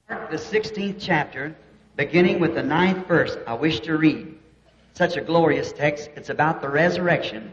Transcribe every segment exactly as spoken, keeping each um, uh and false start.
The sixteenth chapter, beginning with the ninth verse, I wish to read. Such a glorious text. It's about the resurrection.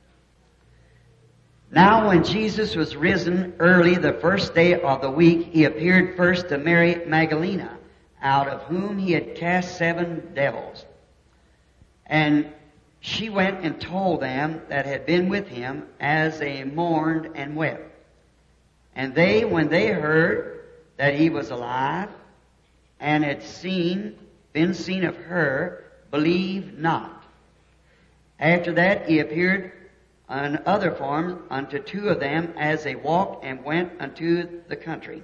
Now when Jesus was risen early the first day of the week, He appeared first to Mary Magdalene, out of whom He had cast seven devils. And she went and told them that had been with Him, as they mourned and wept. And they, when they heard that He was alive, and had seen, been seen of her, believed not. After that He appeared in other forms unto two of them, as they walked and went unto the country.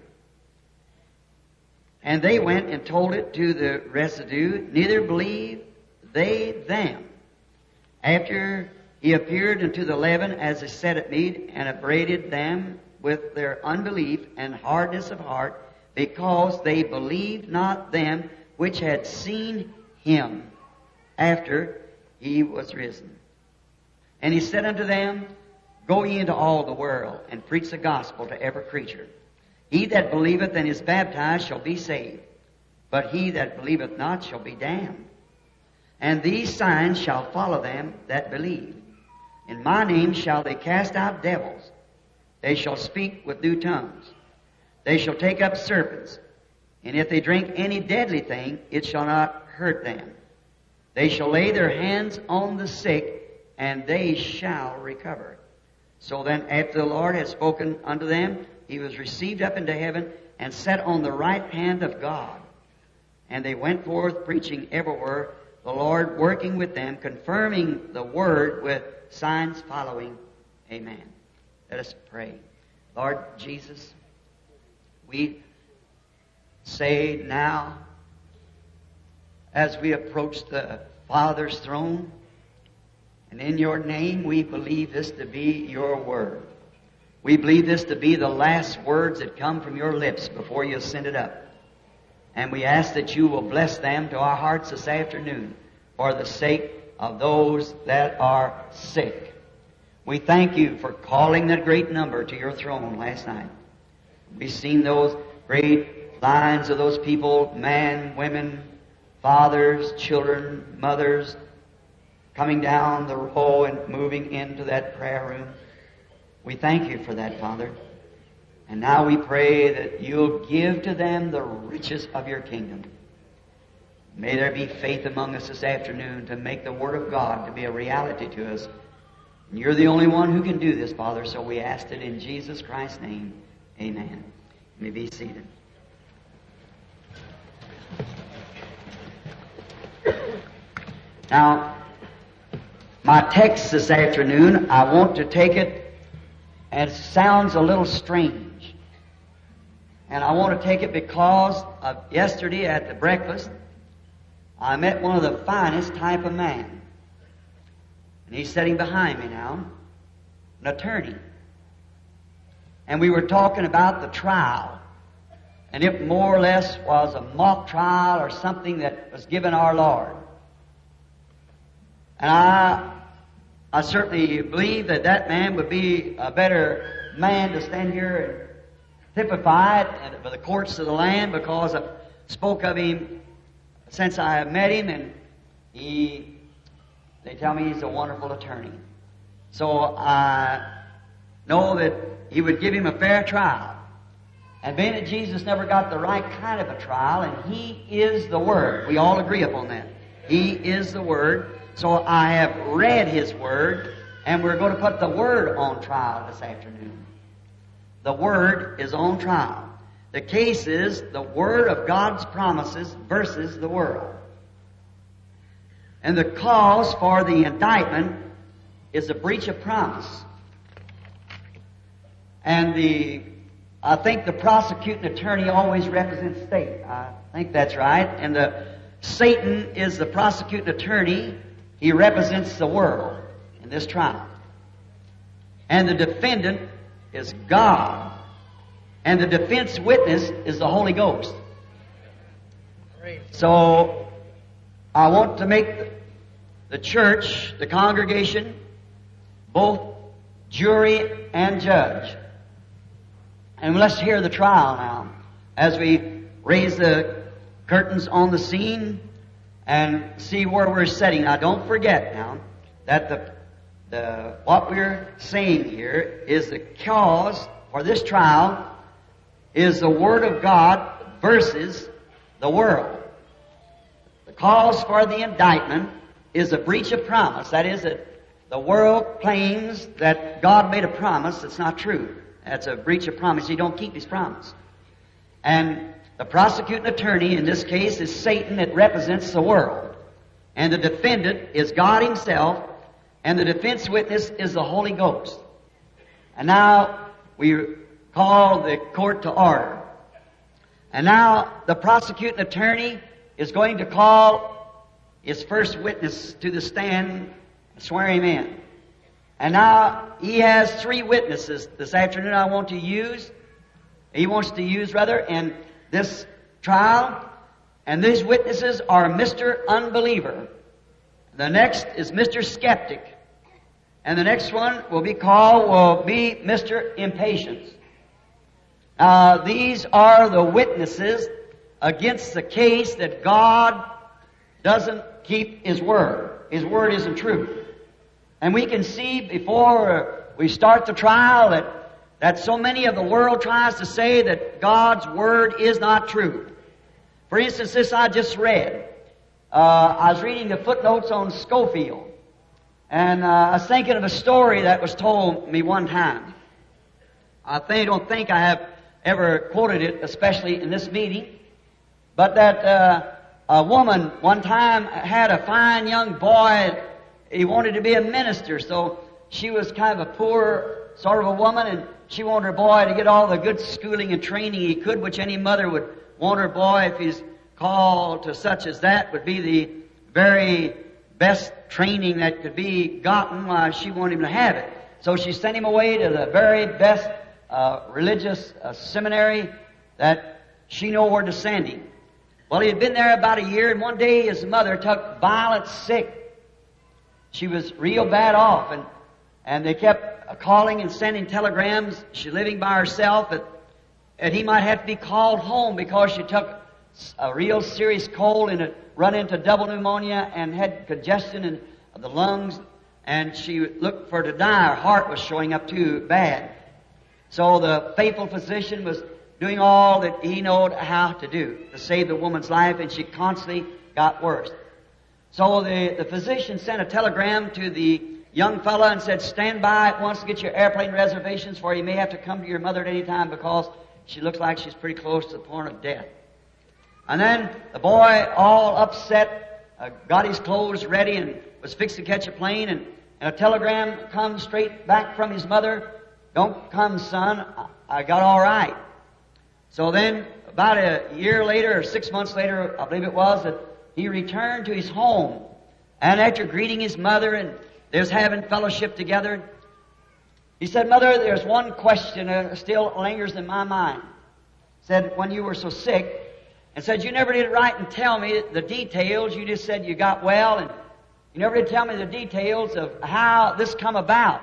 And they went and told it to the residue, neither believed they them. After He appeared unto the eleven, as they sat at meat, and upbraided them with their unbelief and hardness of heart, because they believed not them which had seen Him after He was risen. And He said unto them, Go ye into all the world, and preach the gospel to every creature. He that believeth and is baptized shall be saved, but he that believeth not shall be damned. And these signs shall follow them that believe. In my name shall they cast out devils. They shall speak with new tongues. They shall take up serpents. And if they drink any deadly thing, it shall not hurt them. They shall lay their hands on the sick, and they shall recover. So then, after the Lord had spoken unto them, He was received up into heaven, and sat on the right hand of God. And they went forth preaching everywhere, the Lord working with them, confirming the word with signs following. Amen. Let us pray. Lord Jesus, we say now, as we approach the Father's throne, and in Your name we believe this to be Your word. We believe this to be the last words that come from Your lips before You send it up. And we ask that You will bless them to our hearts this afternoon for the sake of those that are sick. We thank You for calling that great number to Your throne last night. We've seen those great lines of those people, men, women, fathers, children, mothers, coming down the row and moving into that prayer room. We thank You for that, Father. And now we pray that You'll give to them the riches of Your kingdom. May there be faith among us this afternoon to make the Word of God to be a reality to us. And You're the only one who can do this, Father, so we ask it in Jesus Christ's name. Amen. You may be seated. Now, my text this afternoon, I want to take it, and it sounds a little strange. And I want to take it because of yesterday at the breakfast, I met one of the finest type of man. And he's sitting behind me now, an attorney. And we were talking about the trial. And it more or less was a mock trial or something that was given our Lord. And I I certainly believe that that man would be a better man to stand here and typify it for the courts of the land, because I spoke of him since I have met him, and he, they tell me he's a wonderful attorney. So I know that he would give him a fair trial. And being that Jesus never got the right kind of a trial, and He is the Word. We all agree upon that. He is the Word. So I have read His Word, and we're going to put the Word on trial this afternoon. The Word is on trial. The case is the Word of God's promises versus the world. And the cause for the indictment is a breach of promise. And the, I think the prosecuting attorney always represents state. I think that's right. And the Satan is the prosecuting attorney. He represents the world in this trial. And the defendant is God. And the defense witness is the Holy Ghost. So, I want to make the church, the congregation, both jury and judge. And let's hear the trial now, as we raise the curtains on the scene and see where we're sitting. Now, don't forget now that the the what we're saying here is the cause for this trial is the Word of God versus the world. The cause for the indictment is a breach of promise. That is, that the world claims that God made a promise that's not true. That's a breach of promise. He don't keep His promise. And the prosecuting attorney in this case is Satan. It represents the world. And the defendant is God Himself. And the defense witness is the Holy Ghost. And now we call the court to order. And now the prosecuting attorney is going to call his first witness to the stand and swear him in. And now he has three witnesses this afternoon I want to use. He wants to use, rather, in this trial. And these witnesses are Mister Unbeliever. The next is Mister Skeptic. And the next one will be called, will be Mister Impatience. Uh, these are the witnesses against the case that God doesn't keep His Word. His Word isn't true. And we can see before we start the trial that, that so many of the world tries to say that God's Word is not true. For instance, this I just read. Uh, I was reading the footnotes on Schofield. And uh, I was thinking of a story that was told me one time. I think, don't think I have ever quoted it, especially in this meeting, but that uh, a woman one time had a fine young boy. He wanted to be a minister, so she was kind of a poor sort of a woman, and she wanted her boy to get all the good schooling and training he could, which any mother would want her boy, if he's called to such as that, would be the very best training that could be gotten. While she wanted him to have it. So she sent him away to the very best uh, religious uh, seminary that she knew where to send him. Well, he had been there about a year, and one day his mother took violent sick. She was real bad off, and, and they kept calling and sending telegrams. She's living by herself, that, that he might have to be called home because she took a real serious cold and it run into double pneumonia and had congestion in the lungs, and she looked for to die. Her heart was showing up too bad. So the faithful physician was doing all that he knew how to do to save the woman's life, and she constantly got worse. So the, the physician sent a telegram to the young fella and said, stand by at once to get your airplane reservations, for you may have to come to your mother at any time because she looks like she's pretty close to the point of death. And then the boy, all upset, uh, got his clothes ready and was fixed to catch a plane, and, and a telegram comes straight back from his mother. Don't come, son. I, I got all right. So then, about a year later, or six months later, I believe it was, that he returned to his home. And after greeting his mother and there's having fellowship together, he said, Mother, there's one question that still lingers in my mind. Said, when you were so sick, and said, you never did write and tell me the details. You just said you got well, and you never did tell me the details of how this come about.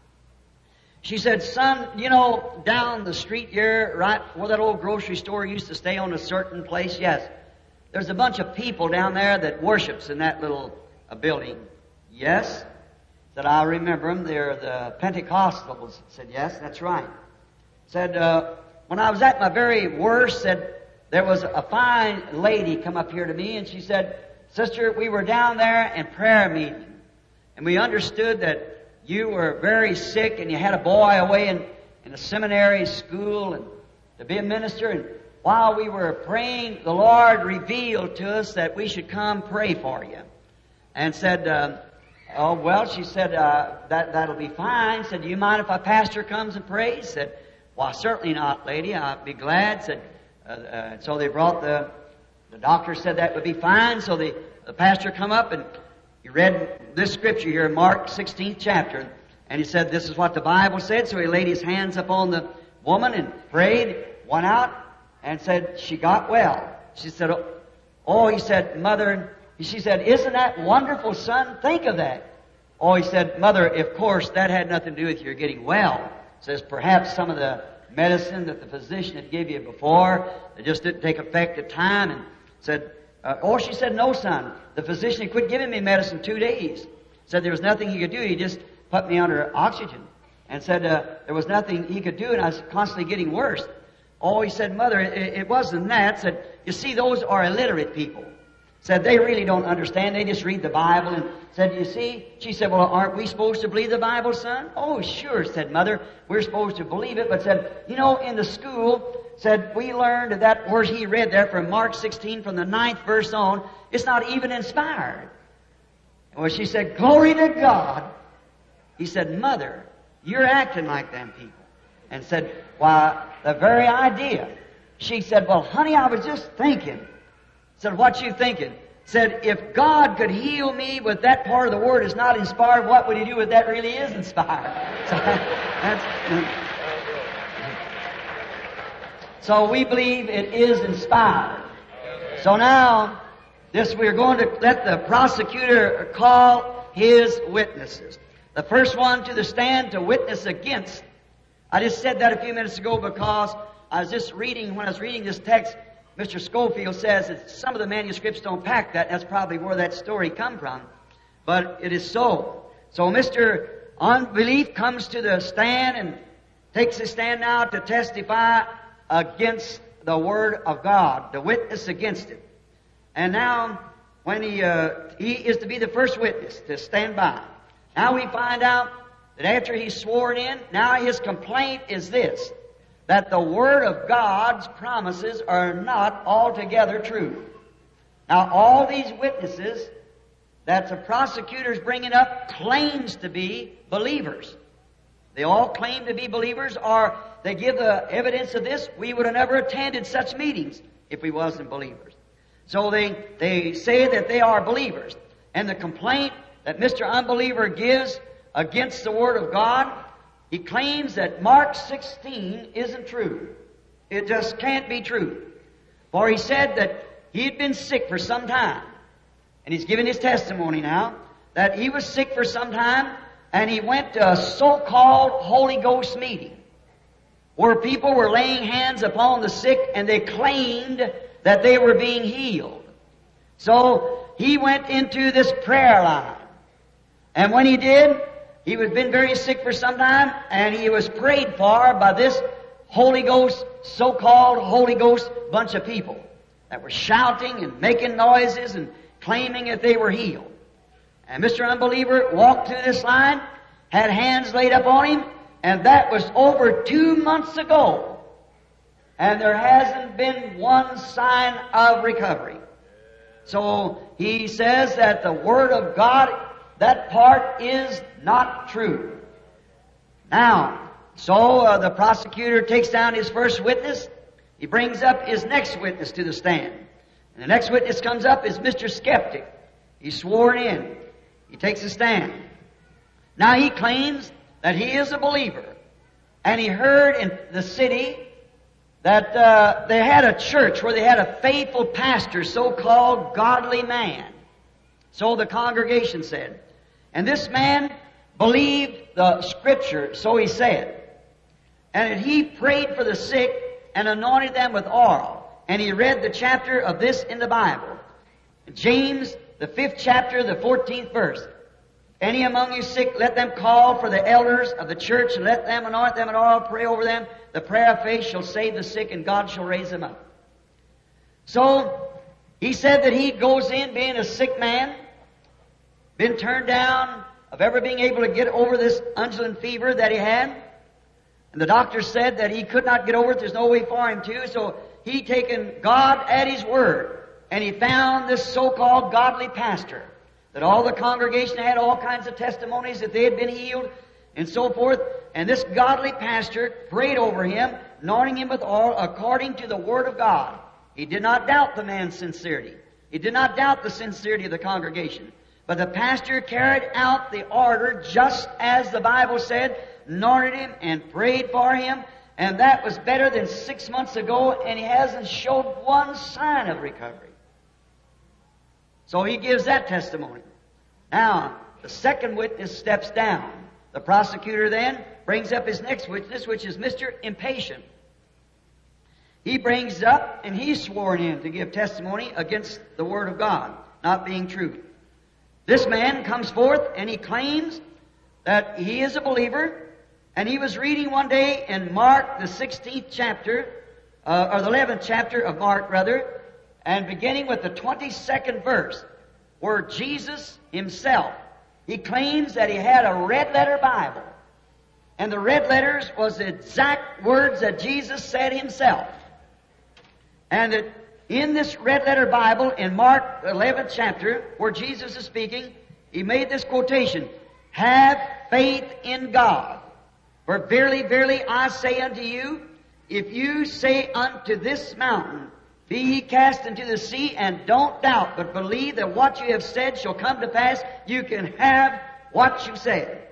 She said, son, you know, down the street here, right where that old grocery store used to stay on a certain place, yes, there's a bunch of people down there that worships in that little uh, building. Yes? Said, I remember them. They're the Pentecostals. Said, yes, that's right. Said, uh, when I was at my very worst, said, there was a fine lady come up here to me, and she said, Sister, we were down there in prayer meeting, and we understood that you were very sick, and you had a boy away in, in a seminary school and to be a minister. And while we were praying, the Lord revealed to us that we should come pray for you. And said, uh, oh, well, she said, uh, that, that'll be fine. Said, do you mind if our pastor comes and prays? Said, well, certainly not, lady. I'd be glad. Said, uh, uh, so they brought the, the doctor said that would be fine. So the, the pastor come up and he read this scripture here, Mark sixteenth chapter, and he said, this is what the Bible said. So he laid his hands upon the woman and prayed, went out, and said she got well. She said, oh, he said, Mother, she said, isn't that wonderful, son? Think of that. Oh, he said, Mother, of course, that had nothing to do with your getting well. Says, perhaps some of the medicine that the physician had given you before. It just didn't take effect at time, and said, uh, or she said, no, son. The physician had quit giving me medicine two days. Said there was nothing he could do. He just put me under oxygen. And said uh, there was nothing he could do, and I was constantly getting worse. Oh, he said, Mother, it, it wasn't that. Said, you see, those are illiterate people. Said, they really don't understand. They just read the Bible. And said, you see? She said, well, aren't we supposed to believe the Bible, son? Oh, sure, said Mother. We're supposed to believe it. But said, you know, in the school, said, we learned that where he read there from Mark sixteen, from the ninth verse on, it's not even inspired. Well, she said, glory to God. He said, Mother, you're acting like them people. And said, why, the very idea. She said, well, honey, I was just thinking. Said, what you thinking? Said, if God could heal me with that part of the Word is not inspired, what would He do if that really is inspired? So, that's, so we believe it is inspired. So now, this we're going to let the prosecutor call his witnesses. The first one to the stand to witness against. I just said that a few minutes ago because I was just reading, when I was reading this text, Mister Schofield says that some of the manuscripts don't pack that. That's probably where that story come from. But it is so. So Mister Unbelief comes to the stand and takes his stand now to testify against the Word of God, to witness against it. And now, when he, uh, he is to be the first witness to stand by. Now we find out that after he's sworn in, now his complaint is this, that the Word of God's promises are not altogether true. Now all these witnesses that the prosecutor's bringing up claims to be believers. They all claim to be believers, or they give the evidence of this. We would have never attended such meetings if we wasn't believers. So they, they say that they are believers. And the complaint that Mister Unbeliever gives against the Word of God, he claims that Mark sixteen isn't true. It just can't be true. For he said that he'd been sick for some time. And he's given his testimony now, that he was sick for some time, and he went to a so-called Holy Ghost meeting, where people were laying hands upon the sick, and they claimed that they were being healed. So he went into this prayer line. And when he did, he had been very sick for some time, and he was prayed for by this Holy Ghost, so-called Holy Ghost bunch of people that were shouting and making noises and claiming that they were healed. And Mister Unbeliever walked through this line, had hands laid up on him, and that was over two months ago. And there hasn't been one sign of recovery. So he says that the Word of God, that part is not true. Now, so uh, the prosecutor takes down his first witness. He brings up his next witness to the stand. And the next witness comes up is Mister Skeptic. He's sworn in. He takes a stand. Now he claims that he is a believer. And he heard in the city that uh, they had a church where they had a faithful pastor, so-called godly man. So the congregation said. And this man believed the Scripture, so he said. And he prayed for the sick and anointed them with oil. And he read the chapter of this in the Bible. James, the fifth chapter, the fourteenth verse. Any among you sick, let them call for the elders of the church, and let them anoint them with oil, pray over them. The prayer of faith shall save the sick, and God shall raise them up. So, he said that he goes in being a sick man, been turned down of ever being able to get over this undulant fever that he had. And the doctor said that he could not get over it. There's no way for him to. So he taken God at His word. And he found this so-called godly pastor. That all the congregation had all kinds of testimonies that they had been healed and so forth. And this godly pastor prayed over him, anointing him with oil according to the Word of God. He did not doubt the man's sincerity. He did not doubt the sincerity of the congregation. But the pastor carried out the order just as the Bible said, anointed him and prayed for him. And that was better than six months ago, and he hasn't showed one sign of recovery. So he gives that testimony. Now, the second witness steps down. The prosecutor then brings up his next witness, which is Mister Impatient. He brings up, and he's sworn in to give testimony against the Word of God not being true. This man comes forth and he claims that he is a believer, and he was reading one day in Mark, the sixteenth chapter, uh, or the eleventh chapter of Mark, rather, and beginning with the twenty-second verse, where Jesus himself, he claims that he had a red letter Bible. And the red letters was the exact words that Jesus said himself. And that in this red letter Bible, in Mark eleventh chapter, where Jesus is speaking, he made this quotation, "Have faith in God. For verily, verily, I say unto you, if you say unto this mountain, be ye cast into the sea, and don't doubt, but believe that what you have said shall come to pass, you can have what you said."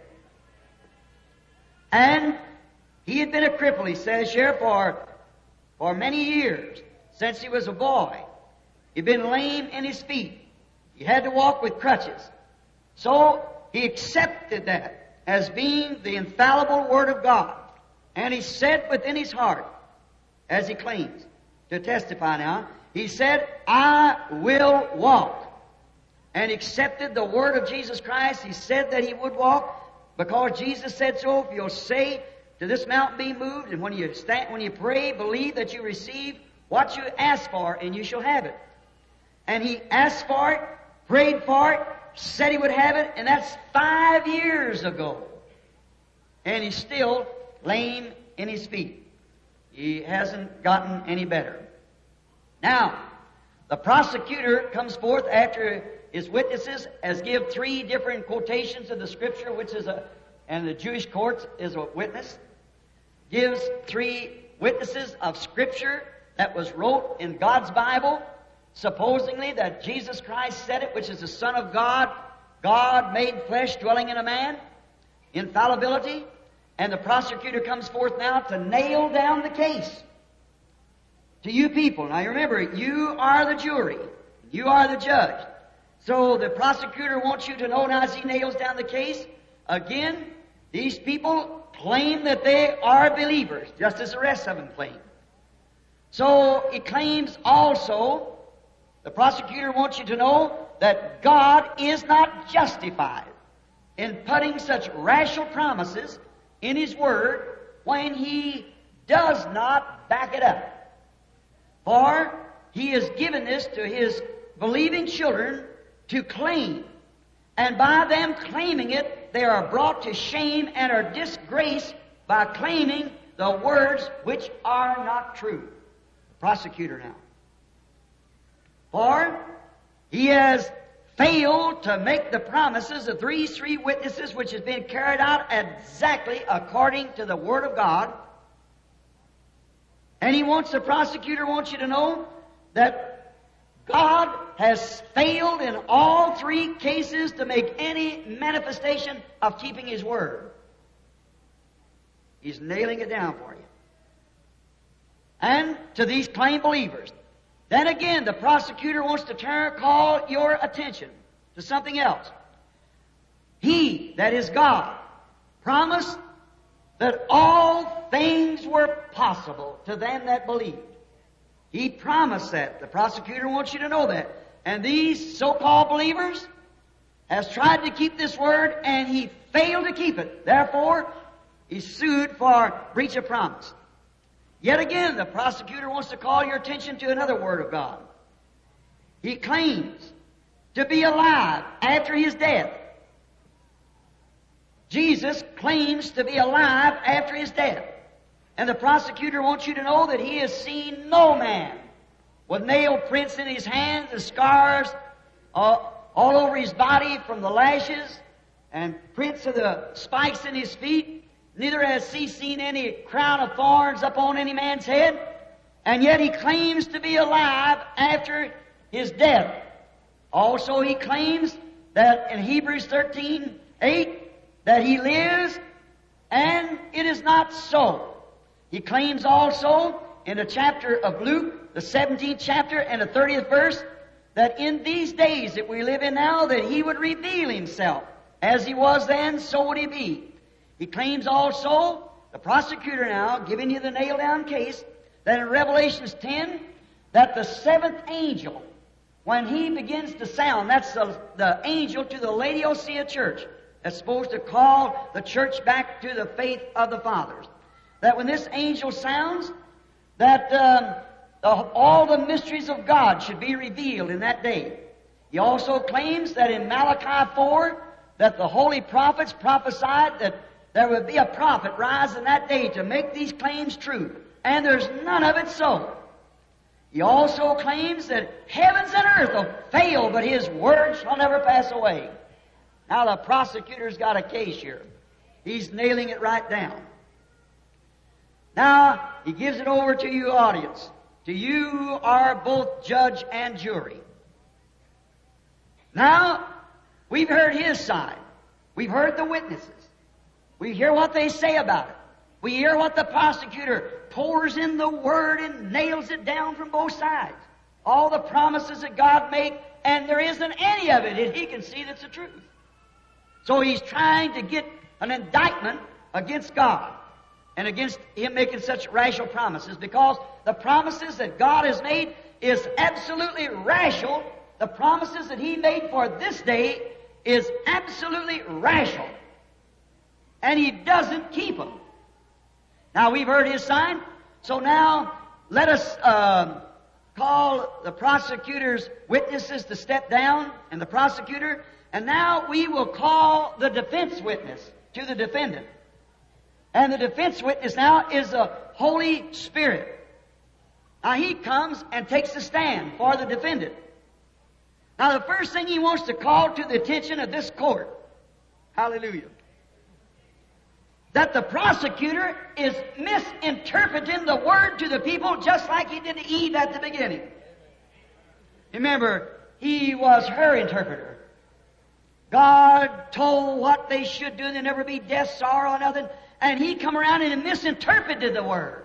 And he had been a cripple, he says here, for, for many years, since he was a boy. He'd been lame in his feet. He had to walk with crutches. So he accepted that as being the infallible Word of God. And he said within his heart, as he claims to testify now, he said, "I will walk." And accepted the Word of Jesus Christ. He said that he would walk because Jesus said so. If you'll say to this mountain, be moved, and when you stand, when you pray, believe that you receive what you ask for, and you shall have it. And he asked for it, prayed for it, said he would have it, and that's five years ago. And he's still lame in his feet. He hasn't gotten any better. Now, the prosecutor comes forth after his witnesses has give three different quotations of the Scripture, which is a, and the Jewish courts is a witness, gives three witnesses of Scripture that was wrote in God's Bible, supposedly that Jesus Christ said it, which is the Son of God, God made flesh dwelling in a man, infallibility. And the prosecutor comes forth now to nail down the case to you people. Now you remember, you are the jury. You are the judge. So the prosecutor wants you to know now as he nails down the case, again, these people claim that they are believers, just as the rest of them claim. So he claims also, the prosecutor wants you to know that God is not justified in putting such rational promises in His Word when He does not back it up. For He has given this to His believing children to claim. And by them claiming it, they are brought to shame and are disgraced by claiming the words which are not true. The prosecutor now. For he has failed to make the promises of these three witnesses, which has been carried out exactly according to the Word of God. And he wants, the prosecutor wants you to know that God has failed in all three cases to make any manifestation of keeping His Word. He's nailing it down for you. And to these claimed believers. Then again, the prosecutor wants to turn, call your attention to something else. He, that is God, promised that all things were possible to them that believed. He promised that. The prosecutor wants you to know that. And these so-called believers has tried to keep this word, and he failed to keep it. Therefore, he's sued for breach of promise. Yet again, the prosecutor wants to call your attention to another word of God. He claims to be alive after His death. Jesus claims to be alive after His death. And the prosecutor wants you to know that he has seen no man with nail prints in his hands, the scars uh, all over his body from the lashes, and prints of the spikes in his feet. Neither has he seen any crown of thorns upon any man's head. And yet he claims to be alive after his death. Also he claims that in Hebrews thirteen eight that he lives, and it is not so. He claims also in the chapter of Luke, the seventeenth chapter and the thirtieth verse, that in these days that we live in now, that He would reveal Himself. As He was then, so would He be. He claims also, the prosecutor now, giving you the nailed-down case, that in Revelations ten, that the seventh angel, when he begins to sound, that's the, the angel to the Laodicea church, that's supposed to call the church back to the faith of the fathers. That when this angel sounds, that um, the, all the mysteries of God should be revealed in that day. He also claims that in Malachi four, that the holy prophets prophesied that there would be a prophet rise in that day to make these claims true. And there's none of it so. He also claims that heavens and earth will fail, but His word shall never pass away. Now the prosecutor's got a case here. He's nailing it right down. Now, he gives it over to you, audience. To you who are both judge and jury. Now, we've heard his side. We've heard the witnesses. We hear what they say about it. We hear what the prosecutor pours in the Word and nails it down from both sides. All the promises that God made, and there isn't any of it that he can see that's the truth. So he's trying to get an indictment against God and against Him making such rational promises, because the promises that God has made is absolutely rational. The promises that He made for this day is absolutely rational. And He doesn't keep them. Now, we've heard his side, so now let us uh, call the prosecutor's witnesses to step down, and the prosecutor, and now we will call the defense witness to the defendant. And the defense witness now is the Holy Spirit. Now, he comes and takes a stand for the defendant. Now, the first thing he wants to call to the attention of this court, hallelujah, that the prosecutor is misinterpreting the Word to the people just like he did to Eve at the beginning. Remember, he was her interpreter. God told what they should do, and there'd never be death, sorrow, nothing, and he come around and misinterpreted the Word.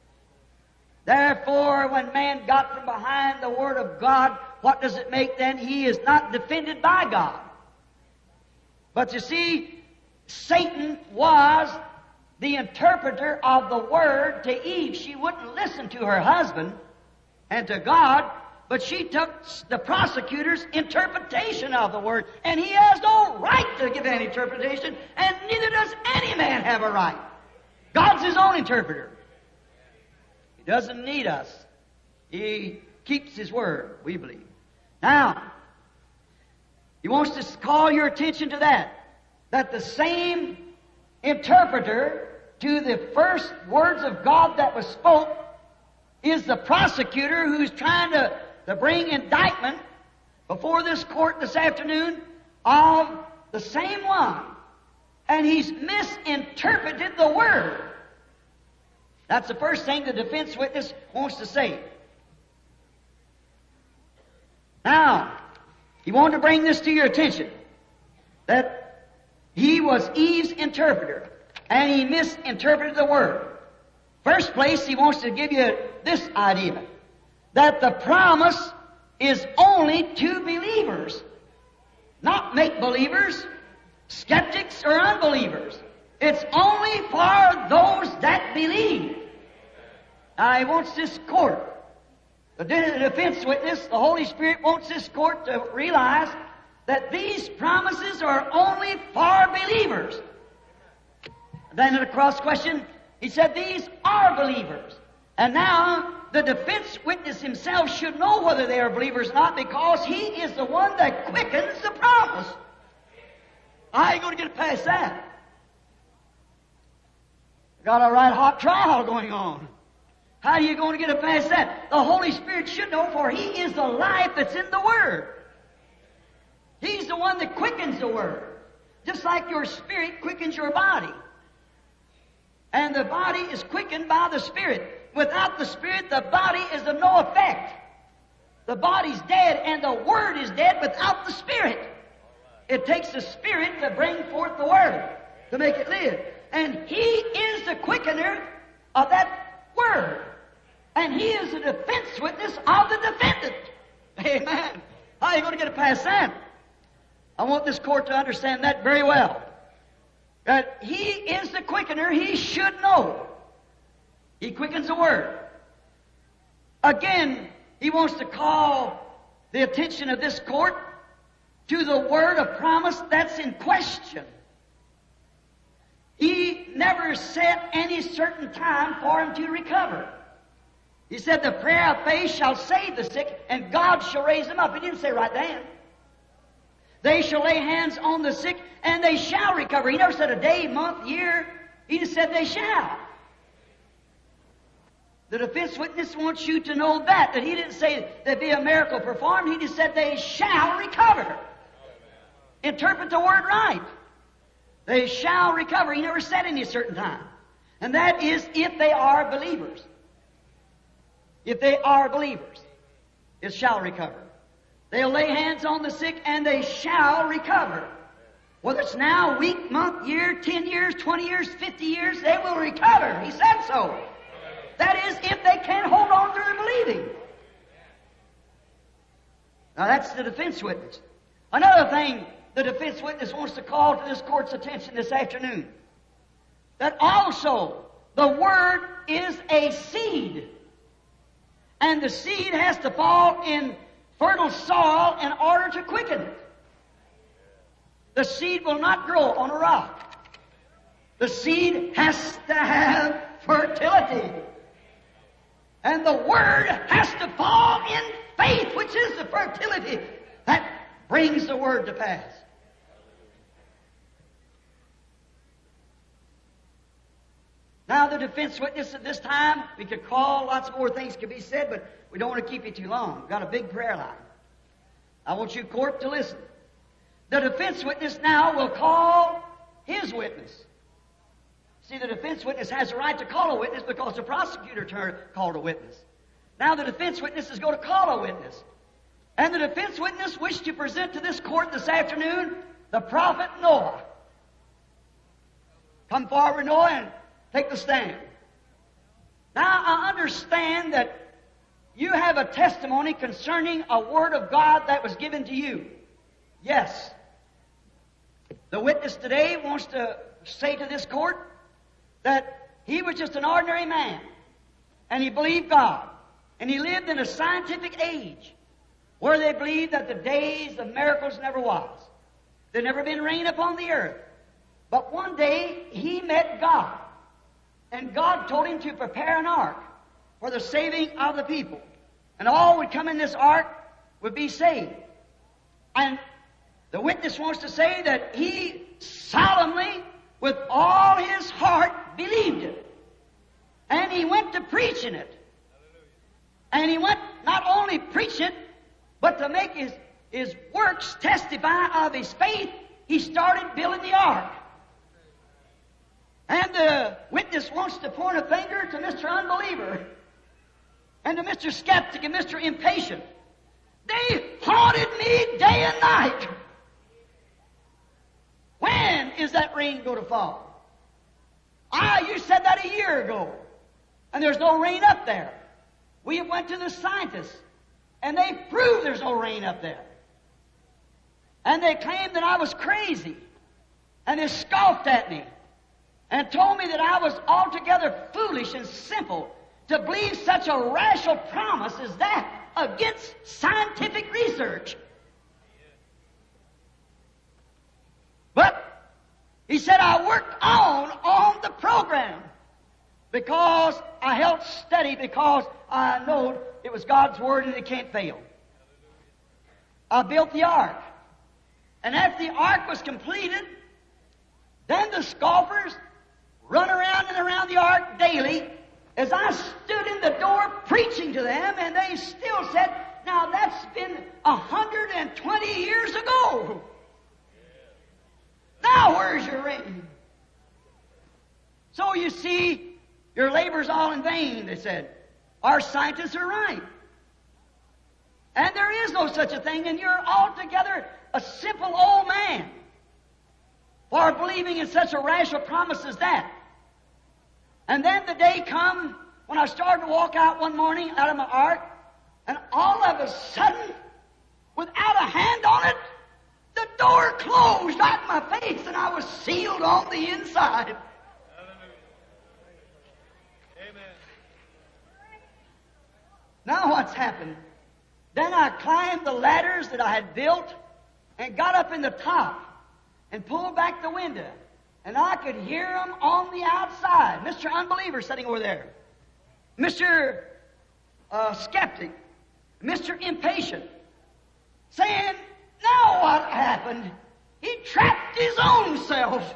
Therefore, when man got from behind the Word of God, what does it make then? He is not defended by God. But you see, Satan was the interpreter of the Word to Eve. She wouldn't listen to her husband and to God, but she took the prosecutor's interpretation of the Word, and he has no right to give any interpretation, and neither does any man have a right. God's his own interpreter. He doesn't need us. He keeps His Word, we believe. Now, he wants to call your attention to that, that the same interpreter to the first words of God that was spoke is the prosecutor who's trying to, to bring indictment before this court this afternoon of the same one. And he's misinterpreted the Word. That's the first thing the defense witness wants to say. Now, he wanted to bring this to your attention, that he was Eve's interpreter, and he misinterpreted the Word. First place, he wants to give you this idea, that the promise is only to believers, not make-believers, skeptics, or unbelievers. It's only for those that believe. Now, he wants this court, the defense witness, the Holy Spirit wants this court to realize that these promises are only for believers. Then in the cross question, he said these are believers. And now the defense witness himself should know whether they are believers or not, because he is the one that quickens the promise. How are you going to get past that? Got a right hot trial going on. How are you going to get past that? The Holy Spirit should know, for He is the life that's in the Word. He's the one that quickens the Word. Just like your spirit quickens your body. And the body is quickened by the Spirit. Without the Spirit, the body is of no effect. The body's dead, and the Word is dead without the Spirit. It takes the Spirit to bring forth the Word, to make it live. And He is the quickener of that Word. And He is the defense witness of the defendant. Amen. How are you going to get past that? I want this court to understand that very well. that He is the quickener. He should know. He quickens the Word. Again, He wants to call the attention of this court to the word of promise that's in question. He never set any certain time for him to recover. He said the prayer of faith shall save the sick, and God shall raise them up. He didn't say right then. They shall lay hands on the sick, and they shall recover. He never said a day, month, year. He just said they shall. The defense witness wants you to know that, that he didn't say there'd be a miracle performed. He just said they shall recover. Interpret the word right. They shall recover. He never said any certain time. And that is if they are believers. If they are believers, it shall recover. They'll lay hands on the sick and they shall recover. Whether it's now, week, month, year, ten years, twenty years, fifty years, they will recover. He said so. That is, if they can hold on to their believing. Now that's the defense witness. Another thing the defense witness wants to call to this court's attention this afternoon, that also the Word is a seed. And the seed has to fall in fertile soil in order to quicken it. The seed will not grow on a rock. The seed has to have fertility. And the Word has to fall in faith, which is the fertility that brings the Word to pass. Now, the defense witness at this time, we could call, lots more things could be said, but we don't want to keep you too long. We've got a big prayer line. I want you, court, to listen. The defense witness now will call his witness. See, the defense witness has a right to call a witness because the prosecutor turned, called a witness. Now the defense witness is going to call a witness. And the defense witness wished to present to this court this afternoon the prophet Noah. Come forward, Noah, and take the stand. Now I understand that you have a testimony concerning a word of God that was given to you. Yes. The witness today wants to say to this court that he was just an ordinary man, and he believed God, and he lived in a scientific age where they believed that the days of miracles never was. There never been rain upon the earth. But one day he met God, and God told him to prepare an ark for the saving of the people. And all would come in this ark would be saved. And the witness wants to say that he solemnly, with all his heart, believed it. And he went to preaching it. And he went not only preach it, but to make his, his works testify of his faith, he started building the ark. And the witness wants to point a finger to Mister Unbeliever and to Mister Skeptic and Mister Impatient. They haunted me day and night. When is that rain going to fall? Ah, you said that a year ago, and there's no rain up there. We went to the scientists, and they proved there's no rain up there. And they claimed that I was crazy, and they scoffed at me, and told me that I was altogether foolish and simple to believe such a rational promise as that against scientific research. But he said I worked on on the program because I held steady, because I know it was God's Word and it can't fail. I built the ark. And after the ark was completed, then the scoffers run around and around the ark daily as I stood in the door preaching to them, and they still said, now that's been a hundred and twenty years ago. Now where's your rain? So you see, your labor's all in vain, they said. Our scientists are right. And there is no such a thing, and you're altogether a simple old man for believing in such a rational promise as that. And then the day come when I started to walk out one morning out of my ark, and all of a sudden, without a hand on it, the door closed. closed right in my face, and I was sealed on the inside. Amen. Now what's happened? Then I climbed the ladders that I had built and got up in the top and pulled back the window. And I could hear them on the outside. Mister Unbeliever sitting over there. Mister Uh, Skeptic. Mister Impatient. Saying, now what happened? He trapped his own self.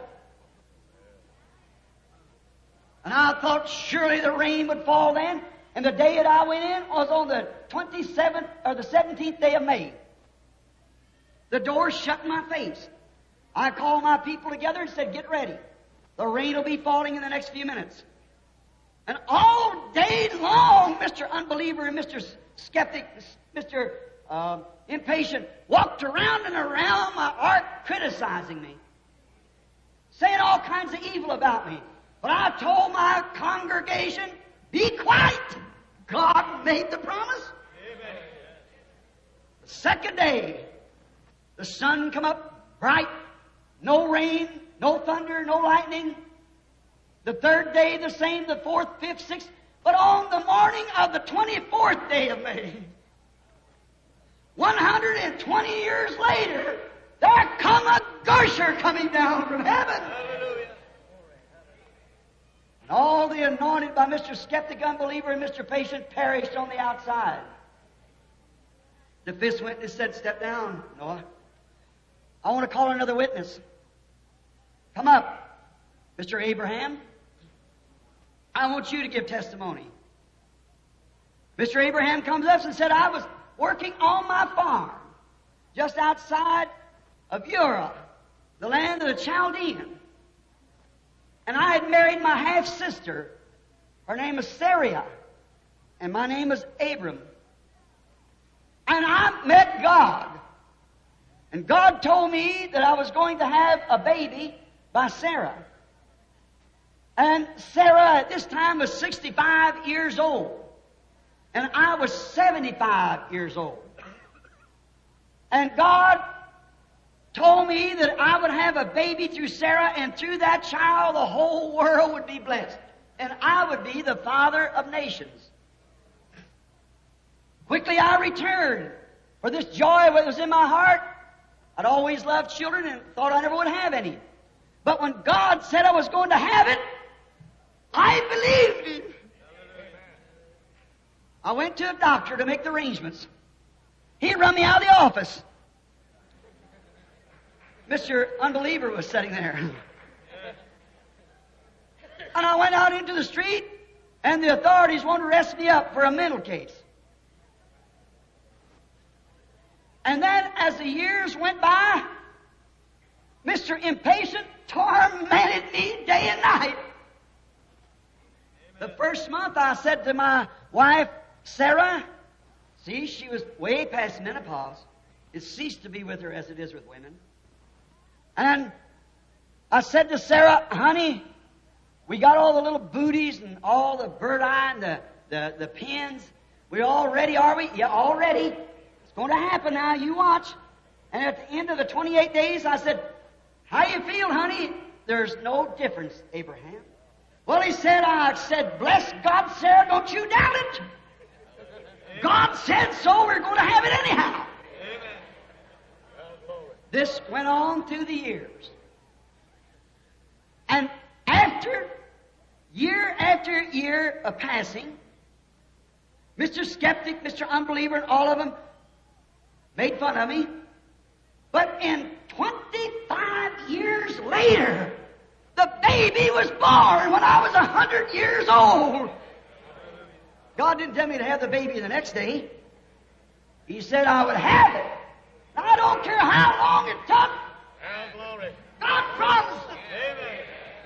And I thought surely the rain would fall then. And the day that I went in was on the twenty-seventh or the seventeenth day of May. The door shut in my face. I called my people together and said, get ready. The rain will be falling in the next few minutes. And all day long, Mister Unbeliever and Mister Skeptic, Mister Uh, Impatient, walked around and around my ark criticizing me, saying all kinds of evil about me. But I told my congregation, be quiet. God made the promise. Amen. The second day, the sun come up bright, no rain, no thunder, no lightning. The third day the same, the fourth, fifth, sixth. But on the morning of the twenty-fourth day of May, one hundred twenty years later, there come a gusher coming down from heaven. Hallelujah. And all the anointed by Mister Skeptic, Unbeliever, and Mister Patient perished on the outside. The fifth witness said, step down, Noah. I want to call another witness. Come up, Mister Abraham. I want you to give testimony. Mister Abraham comes up and said, I was working on my farm just outside of Ur, the land of the Chaldean. And I had married my half-sister. Her name was Sarai, and my name was Abram. And I met God. And God told me that I was going to have a baby by Sarah. And Sarah at this time was sixty-five years old. And I was seventy-five years old. And God told me that I would have a baby through Sarah, and through that child the whole world would be blessed. And I would be the father of nations. Quickly I returned, for this joy that was in my heart. I'd always loved children and thought I never would have any. But when God said I was going to have it, I believed Him. I went to a doctor to make the arrangements. He run me out of the office. Mister Unbeliever was sitting there. And I went out into the street, and the authorities wanted to arrest me up for a mental case. And then, as the years went by, Mister Impatient tormented me day and night. The first month I said to my wife, Sarah, see, she was way past menopause. It ceased to be with her as it is with women. And I said to Sarah, honey, we got all the little booties and all the bird eye and the, the, the pins. We all ready, are we? Yeah, all ready. It's going to happen now. You watch. And at the end of the twenty-eight days, I said, how you feel, honey? There's no difference, Abraham. Well, he said, I said, bless God, Sarah, don't you doubt it. God said so, we're going to have it anyhow. This went on through the years. And after, year after year of passing, Mister Skeptic, Mister Unbeliever, and all of them made fun of me. But in twenty-five years later, the baby was born when I was a hundred years old. God didn't tell me to have the baby the next day. He said I would have it. Now, I don't care how long it took. Now, glory. God promised it. Amen.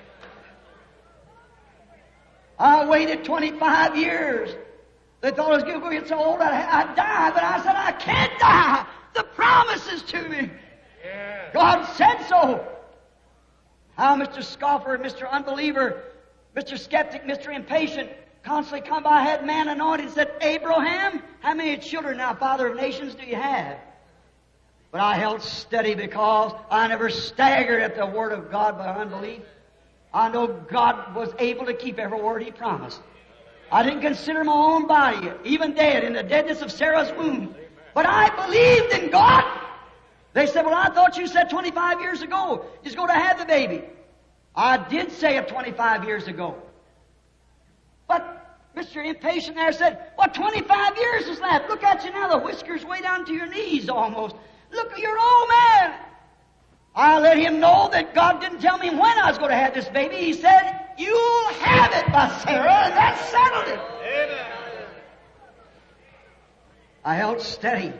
I waited twenty-five years. They thought I was going to get so old I'd, I'd die, but I said I can't die. The promise is to me. Yeah. God said so. How Mister Scoffer, Mister Unbeliever, Mister Skeptic, Mister Impatient constantly come by, had man anointed and said, Abraham, how many children now, Father of nations, do you have? But I held steady because I never staggered at the Word of God by unbelief. I know God was able to keep every word He promised. I didn't consider my own body, even dead, in the deadness of Sarah's womb. But I believed in God. They said, well, I thought you said twenty-five years ago you was going to have the baby. I did say it twenty-five years ago. But Mister Impatient there said, well, twenty-five years is left. Look at you now, the whiskers way down to your knees almost. Look, you're an old man. I let him know that God didn't tell me when I was going to have this baby. He said, you'll have it by Sarah, and that settled it. Amen. I held steady.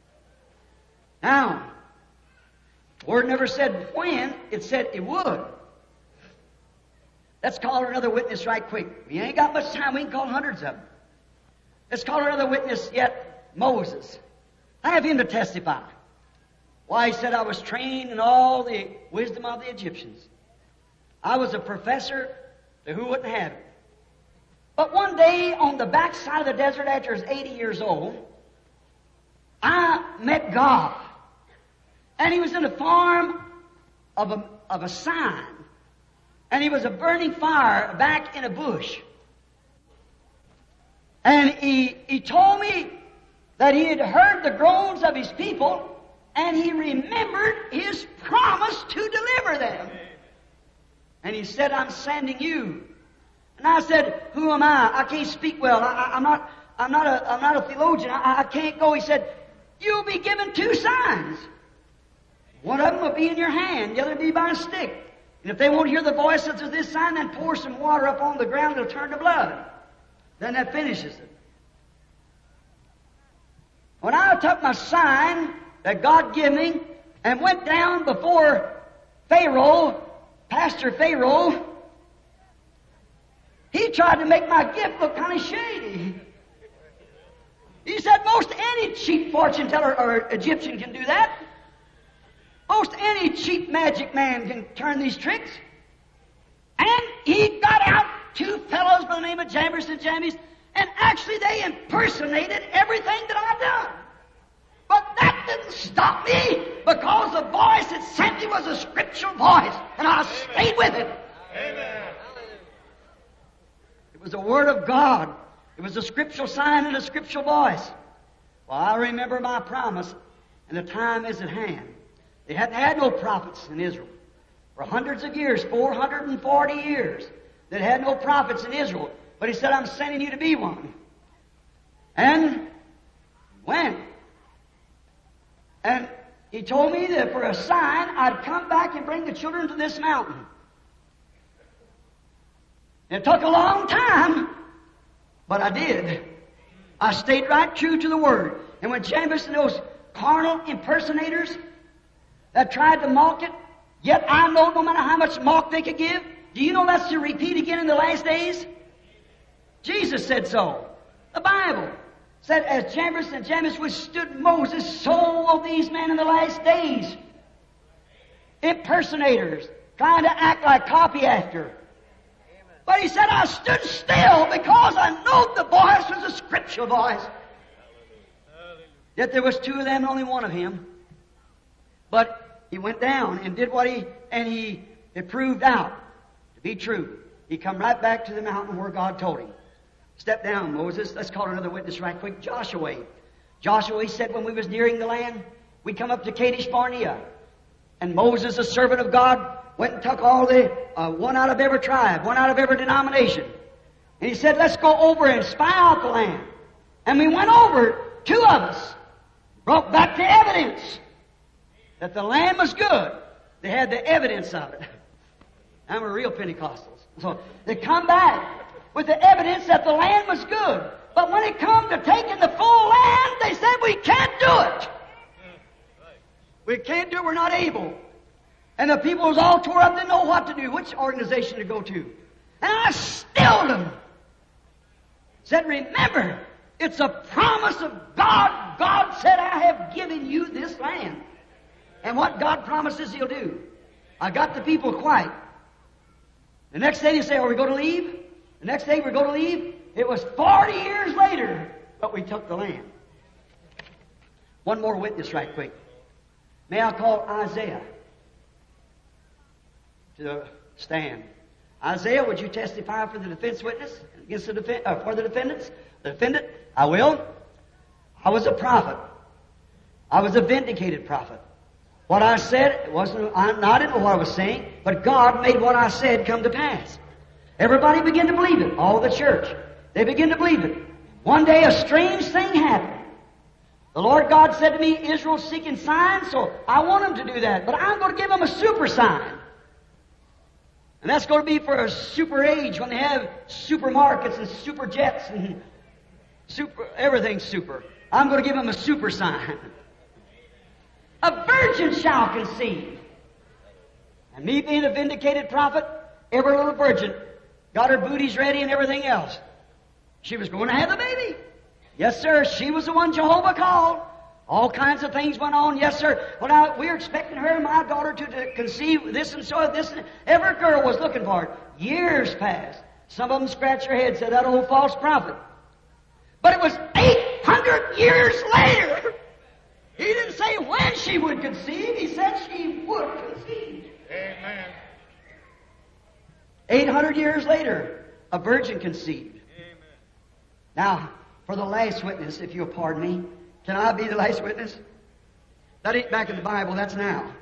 Now, the Word never said when, it said it would. Let's call another witness right quick. We ain't got much time. We can call hundreds of them. Let's call another witness yet, Moses. I have him to testify. Why, he said, I was trained in all the wisdom of the Egyptians. I was a professor to who wouldn't have it. But one day on the backside of the desert after I was eighty years old, I met God. And He was in the form of a, of a sign. And He was a burning fire back in a bush. And He, he told me that He had heard the groans of His people, and He remembered His promise to deliver them. And He said, I'm sending you. And I said, who am I? I can't speak well. I, I, I'm not, I'm not a, I'm not a theologian. I, I can't go. He said, you'll be given two signs. One of them will be in your hand. The other will be by a stick. And if they won't hear the voice of this sign, then pour some water up on the ground. It'll turn to blood. Then that finishes it. When I took my sign that God gave me and went down before Pharaoh, Pastor Pharaoh, he tried to make my gift look kind of shady. He said most any cheap fortune teller or Egyptian can do that. Most any cheap magic man can turn these tricks. And he got out two fellows by the name of Jambres and Jannes, and actually they impersonated everything that I'd done. But that didn't stop me, because the voice that sent me was a scriptural voice, and I stayed with it. Amen. It was the Word of God. It was a scriptural sign and a scriptural voice. Well, I remember my promise, and the time is at hand. They hadn't had no prophets in Israel. For hundreds of years, four hundred forty years, they had no prophets in Israel. But He said, I'm sending you to be one. And went. And He told me that for a sign, I'd come back and bring the children to this mountain. It took a long time, but I did. I stayed right true to the Word. And when Jambres and those carnal impersonators that tried to mock it, yet I know no matter how much mock they could give, do you know that's to repeat again in the last days? Jesus said so. The Bible said, as Jambres and Jannes withstood Moses, so will these men in the last days. Impersonators, trying to act like copy after. But He said, I stood still because I know the voice was a scriptural voice. Yet there was two of them and only one of Him. But He went down and did what He, and He, it proved out to be true. He come right back to the mountain where God told Him. Step down, Moses. Let's call another witness right quick. Joshua. Joshua, he said, when we was nearing the land, we come up to Kadesh Barnea. And Moses, the servant of God, went and took all the, uh, one out of every tribe, one out of every denomination. And he said, let's go over and spy out the land. And we went over, two of us, brought back the evidence that the land was good. They had the evidence of it. I'm a real Pentecostals. So they come back with the evidence that the land was good. But when it come to taking the full land, they said, we can't do it. We can't do it. We're not able. And the people was all tore up, didn't know what to do, which organization to go to. And I stilled them. Said, remember, it's a promise of God. God said, I have given you this land. And what God promises He'll do. I got the people quiet. The next day they say, are we going to leave? The next day we're going to leave. It was forty years later, but we took the land. One more witness right quick. May I call Isaiah to the stand? Isaiah, would you testify for the defense witness against the defen- uh, for the defendants? The defendant, I will. I was a prophet. I was a vindicated prophet. What I said wasn't. I, I didn't know what I was saying, but God made what I said come to pass. Everybody began to believe it. All the church, they began to believe it. One day, a strange thing happened. The Lord God said to me, Israel's seeking signs, so I want them to do that. But I'm going to give them a super sign. And that's going to be for a super age when they have supermarkets and super jets and super, everything's super. I'm going to give them a super sign. A virgin shall conceive. And me being a vindicated prophet, every little virgin got her booties ready and everything else. She was going to have the baby. Yes, sir. She was the one Jehovah called. All kinds of things went on. Yes, sir. Well, now, we were expecting her and my daughter to, to conceive this and so, this and every girl was looking for it. Years passed. Some of them scratched their heads, said, that old false prophet. But it was eight hundred years later. He didn't say when she would conceive. He said she would conceive. Amen. eight hundred years later, a virgin conceived. Amen. Now, for the last witness, if you'll pardon me, can I be the last witness? That ain't back in the Bible, that's now.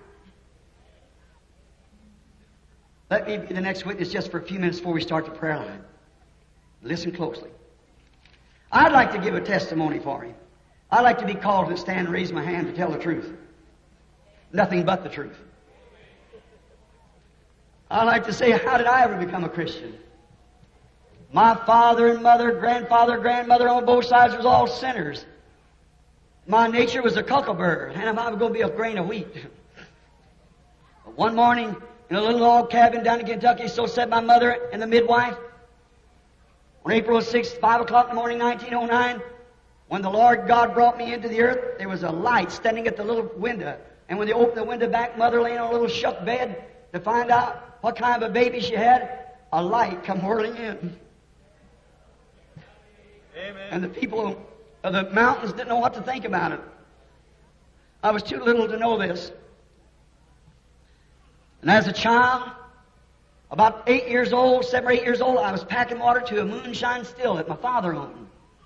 Let me be the next witness just for a few minutes before we start the prayer line. Listen closely. I'd like to give a testimony for him. I'd like to be called to stand and raise my hand to tell the truth. Nothing but the truth. I'd like to say, how did I ever become a Christian? My father and mother, grandfather, grandmother on both sides was all sinners. My nature was a cuckleberry, and I was going to be a grain of wheat. But one morning, in a little log cabin down in Kentucky, so said my mother and the midwife, on April sixth, five o'clock in the morning, nineteen oh nine, when the Lord God brought me into the earth, there was a light standing at the little window. And when they opened the window back, Mother laying on a little shuck bed to find out what kind of a baby she had, a light come whirling in. Amen. And the people of the mountains didn't know what to think about it. I was too little to know this. And as a child, about eight years old, seven or eight years old, I was packing water to a moonshine still that my father owned.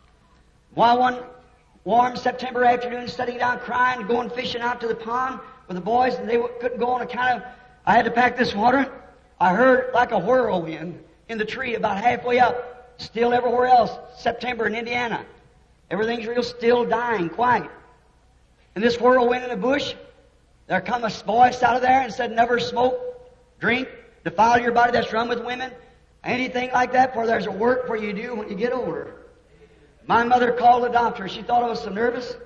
While one warm September afternoon, sitting down crying, going fishing out to the pond with the boys, and they couldn't go on account of, I had to pack this water. I heard like a whirlwind in the tree about halfway up, still everywhere else, September in Indiana. Everything's real still, dying, quiet. And this whirlwind in the bush, there come a voice out of there and said, never smoke, drink, defile your body, that's run with women, anything like that, for there's a work for you to do when you get older. My mother called the doctor. She thought I was so nervous.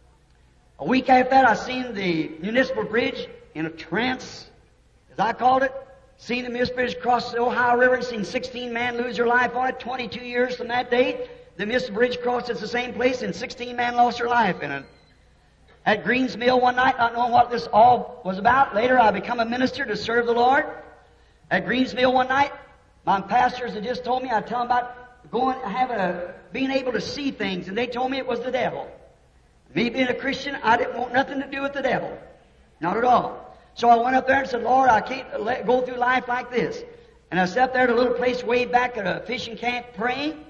A week after that, I seen the municipal bridge in a trance, as I called it. Seen the municipal bridge cross the Ohio River and seen sixteen men lose their life on it. twenty-two years from that date, the municipal bridge crossed at the same place and sixteen men lost their life in it. At Greens Mill one night, not knowing what this all was about. Later, I become a minister to serve the Lord. At Greens Mill one night, my pastors had just told me, I tell them about going, having a, being able to see things, and they told me it was the devil. Me being a Christian, I didn't want nothing to do with the devil. Not at all. So I went up there and said, Lord, I can't let, go through life like this. And I sat there at a little place way back at a fishing camp praying.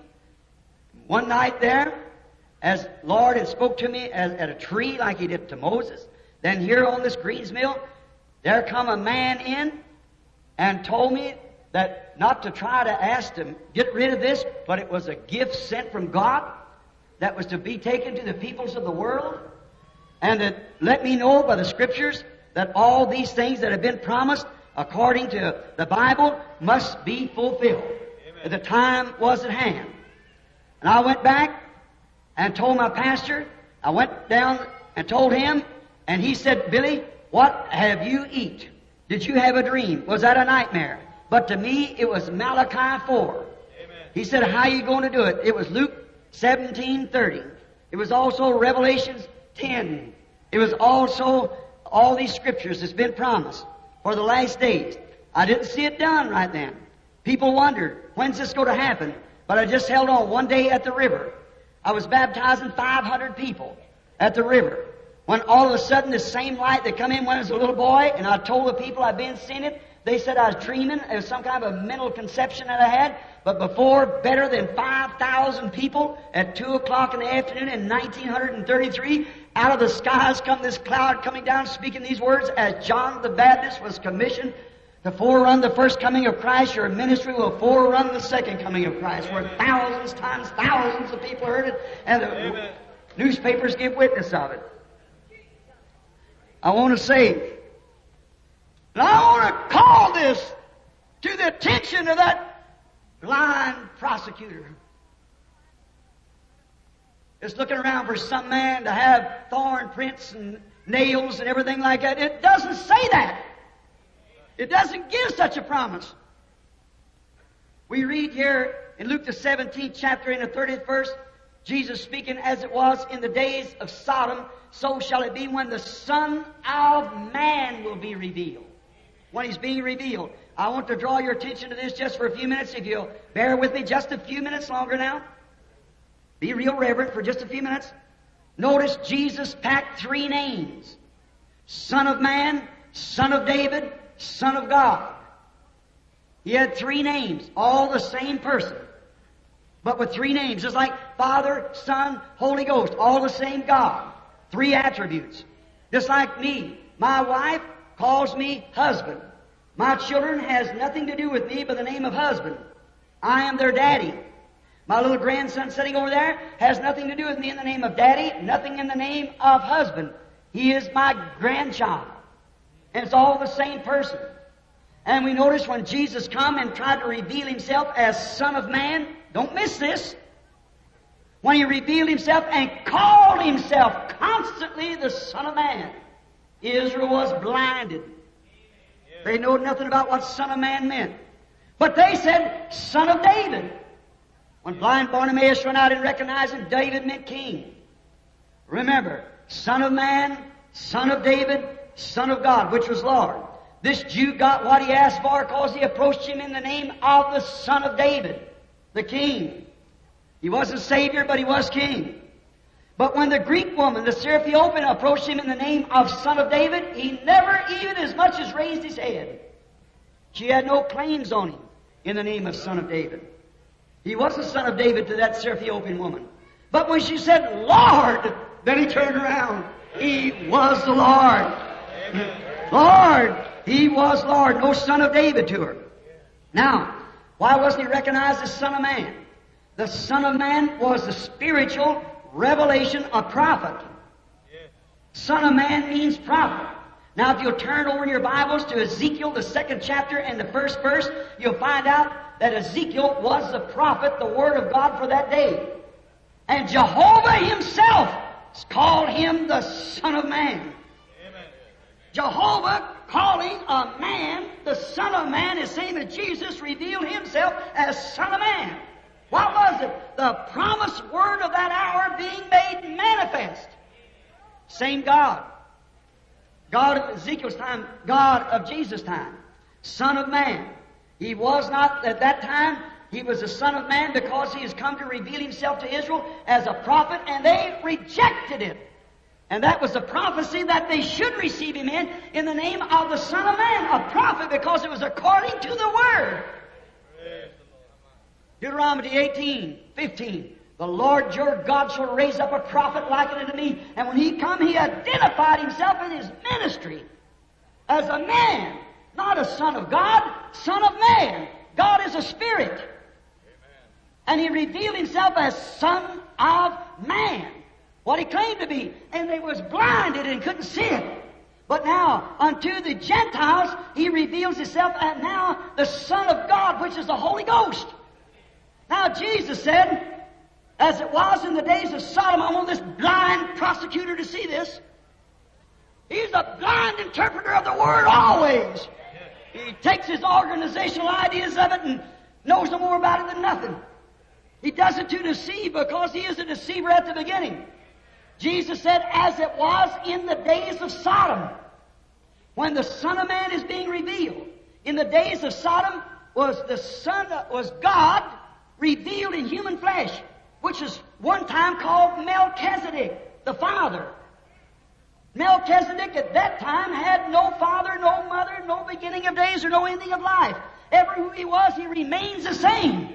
One night there, as Lord had spoke to me as, at a tree like He did to Moses, then here on this Greens Mill, there come a man in and told me that not to try to ask to get rid of this, but it was a gift sent from God that was to be taken to the peoples of the world, and that let me know by the Scriptures that all these things that have been promised according to the Bible must be fulfilled. Amen. The time was at hand. And I went back and told my pastor, I went down and told him, and he said, Billy, what have you eat? Did you have a dream? Was that a nightmare? But to me, it was Malachi four. Amen. He said, how are you going to do it? It was Luke seventeen thirty. It was also Revelations ten. It was also all these scriptures that's been promised for the last days. I didn't see it done right then. People wondered, when's this going to happen? But I just held on one day at the river. I was baptizing five hundred people at the river. When all of a sudden the same light that come in when I was a little boy, and I told the people I'd been seeing it, they said I was dreaming. It was some kind of a mental conception that I had. But before, better than five thousand people at two o'clock in the afternoon in nineteen thirty-three, out of the skies come this cloud coming down speaking these words, as John the Baptist was commissioned to forerun the first coming of Christ, your ministry will forerun the second coming of Christ, where thousands times thousands of people heard it, and the Amen. Newspapers give witness of it. I want to say, and I want to call this to the attention of that blind prosecutor. It's looking around for some man to have thorn prints and nails and everything like that. It doesn't say that. It doesn't give such a promise. We read here in Luke the seventeenth chapter in the thirtieth verse, Jesus speaking, as it was in the days of Sodom, so shall it be when the Son of Man will be revealed. When He's being revealed. I want to draw your attention to this just for a few minutes, if you'll bear with me just a few minutes longer now. Be real reverent for just a few minutes. Notice Jesus packed three names. Son of Man, Son of David, Son of God. He had three names, all the same person, but with three names. Just like Father, Son, Holy Ghost, all the same God. Three attributes. Just like me, my wife calls me husband. My children has nothing to do with me but the name of husband. I am their daddy. My little grandson sitting over there has nothing to do with me in the name of daddy, nothing in the name of husband. He is my grandchild. And it's all the same person. And we notice when Jesus come and tried to reveal Himself as Son of Man, don't miss this. When He revealed Himself and called Himself constantly the Son of Man, Israel was blinded. They know nothing about what Son of Man meant. But they said, Son of David. When blind Bartimaeus ran out and recognized Him, David meant king. Remember, Son of Man, Son of David, Son of God, which was Lord. This Jew got what he asked for because he approached Him in the name of the Son of David, the king. He wasn't Savior, but He was king. But when the Greek woman, the Syrophoenician, approached Him in the name of Son of David, he never even as much as raised his head. She had no claims on Him in the name of Son of David. He was the Son of David to that Syrophoenician woman. But when she said, Lord, then He turned around. He was the Lord. Amen. Lord, He was Lord, no Son of David to her. Now, why wasn't He recognized as Son of Man? The Son of Man was the spiritual revelation of prophet. Son of Man means prophet. Now, if you'll turn over in your Bibles to Ezekiel, the second chapter and the first verse, you'll find out that Ezekiel was the prophet, the Word of God for that day. And Jehovah Himself called Him the Son of Man. Amen. Jehovah calling a man the Son of Man is same as Jesus revealed Himself as Son of Man. What was it? The promised word of that hour being made manifest. Same God. God of Ezekiel's time, God of Jesus' time. Son of Man. He was not, at that time, He was the Son of Man because He has come to reveal Himself to Israel as a prophet, and they rejected it. And that was the prophecy that they should receive Him in, in the name of the Son of Man, a prophet, because it was according to the Word. Deuteronomy eighteen, fifteen. The Lord your God shall raise up a prophet like unto me. And when He come, He identified Himself in His ministry as a man, not a son of God, Son of Man. God is a spirit. Amen. And He revealed Himself as Son of Man, what He claimed to be. And they was blinded and couldn't see it. But now, unto the Gentiles, He reveals Himself as now the Son of God, which is the Holy Ghost. Now, Jesus said, as it was in the days of Sodom, I want this blind prosecutor to see this. He's a blind interpreter of the Word always. He takes his organizational ideas of it and knows no more about it than nothing. He does it to deceive because he is a deceiver at the beginning. Jesus said, as it was in the days of Sodom, when the Son of Man is being revealed. In the days of Sodom was the Son, was God revealed in human flesh, which is one time called Melchizedek, the Father. Melchizedek at that time had no father, no mother, no beginning of days, or no ending of life. Ever who he was, he remains the same.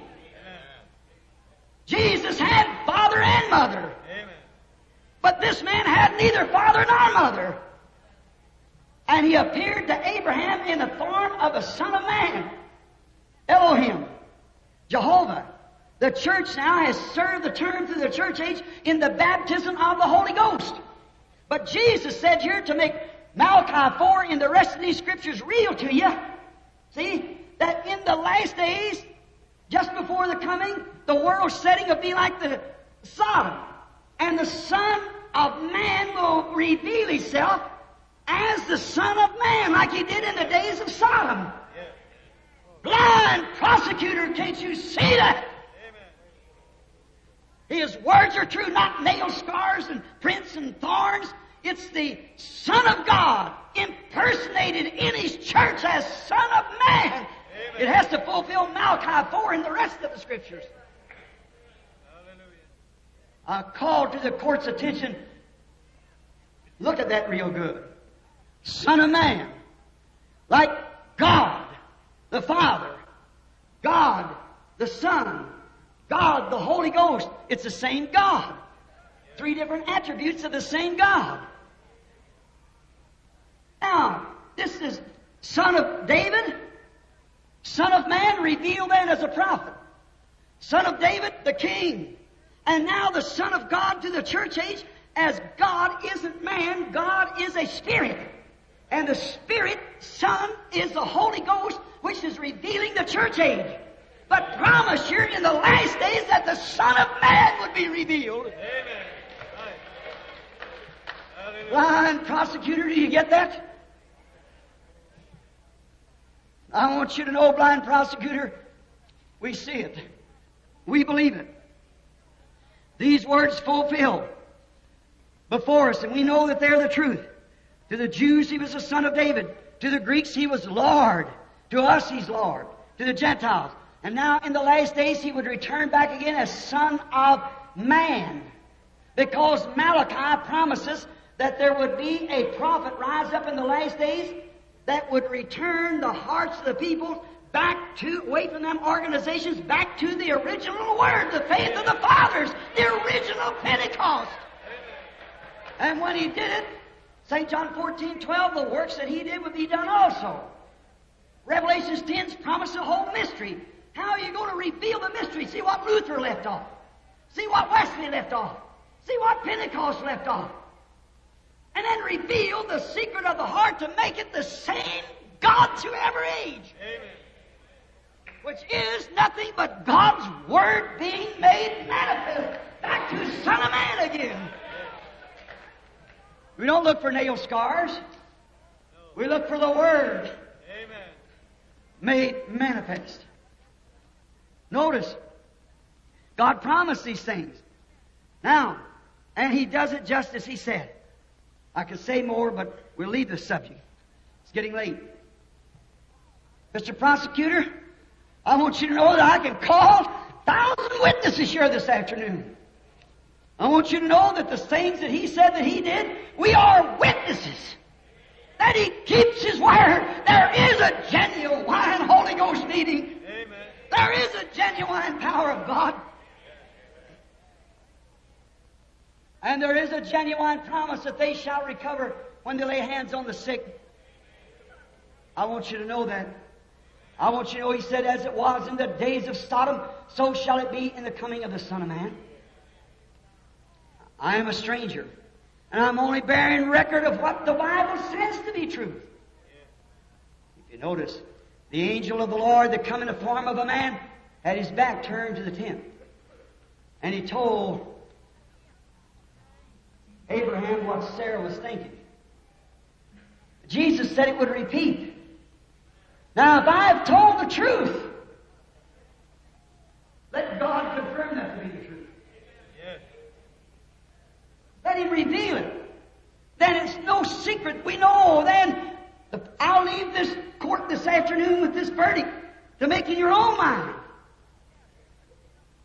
Jesus had father and mother. But this man had neither father nor mother. And he appeared to Abraham in the form of a son of man. Elohim, Jehovah. The church now has served the term through the church age in the baptism of the Holy Ghost. But Jesus said here to make Malachi four and the rest of these scriptures real to you. See, that in the last days, just before the coming, the world's setting will be like the Sodom. And the Son of Man will reveal Himself as the Son of Man, like He did in the days of Sodom. Yeah. Blind prosecutor, can't you see that? Amen. His words are true, not nail scars and prints and thorns. It's the Son of God impersonated in His church as Son of Man. Amen. It has to fulfill Malachi four and the rest of the Scriptures. I called to the court's attention. Look at that real good. Son of Man. Like God, the Father. God, the Son. God, the Holy Ghost. It's the same God. Three different attributes of the same God. Now, this is Son of David. Son of Man revealed then as a prophet. Son of David, the King. And now the Son of God to the church age, as God isn't man, God is a Spirit. And the Spirit, Son, is the Holy Ghost, which is revealing the church age. But promise here in the last days that the Son of Man would be revealed. Amen. Right. Blind prosecutor, do you get that? I want you to know, blind prosecutor, we see it. We believe it. These words fulfilled before us, and we know that they're the truth. To the Jews, He was the Son of David. To the Greeks, He was Lord. To us, He's Lord. To the Gentiles. And now, in the last days, He would return back again as Son of Man. Because Malachi promises that there would be a prophet rise up in the last days that would return the hearts of the people back to, away from them organizations, back to the original Word, the faith of the fathers, the original Pentecost. And when He did it, Saint John fourteen twelve, the works that He did would be done also. Revelations ten's promised the whole mystery. How are you going to reveal the mystery? See what Luther left off. See what Wesley left off. See what Pentecost left off. And then reveal the secret of the heart to make it the same God to every age. Amen. Which is nothing but God's Word being made manifest back to Son of Man again. We don't look for nail scars. We look for the Word Amen. Made manifest. Notice, God promised these things. Now, and He does it just as He said. I could say more, but we'll leave this subject. It's getting late. Mister Prosecutor, I want you to know that I can call a thousand witnesses here this afternoon. I want you to know that the things that He said that He did, we are witnesses. That He keeps His word. There is a genuine Holy Ghost meeting. Amen. There is a genuine power of God. And there is a genuine promise that they shall recover when they lay hands on the sick. I want you to know that. I want you to know He said, as it was in the days of Sodom, so shall it be in the coming of the Son of Man. I am a stranger, and I'm only bearing record of what the Bible says to be truth. If you notice, the angel of the Lord that come in the form of a man had his back turned to the tent. And he told Abraham what Sarah was thinking. Jesus said it would repeat. Now, if I have told the truth, let God confirm that to be the truth. Yes. Let Him reveal it. Then it's no secret. We know then. The, I'll leave this court this afternoon with this verdict to make in your own mind.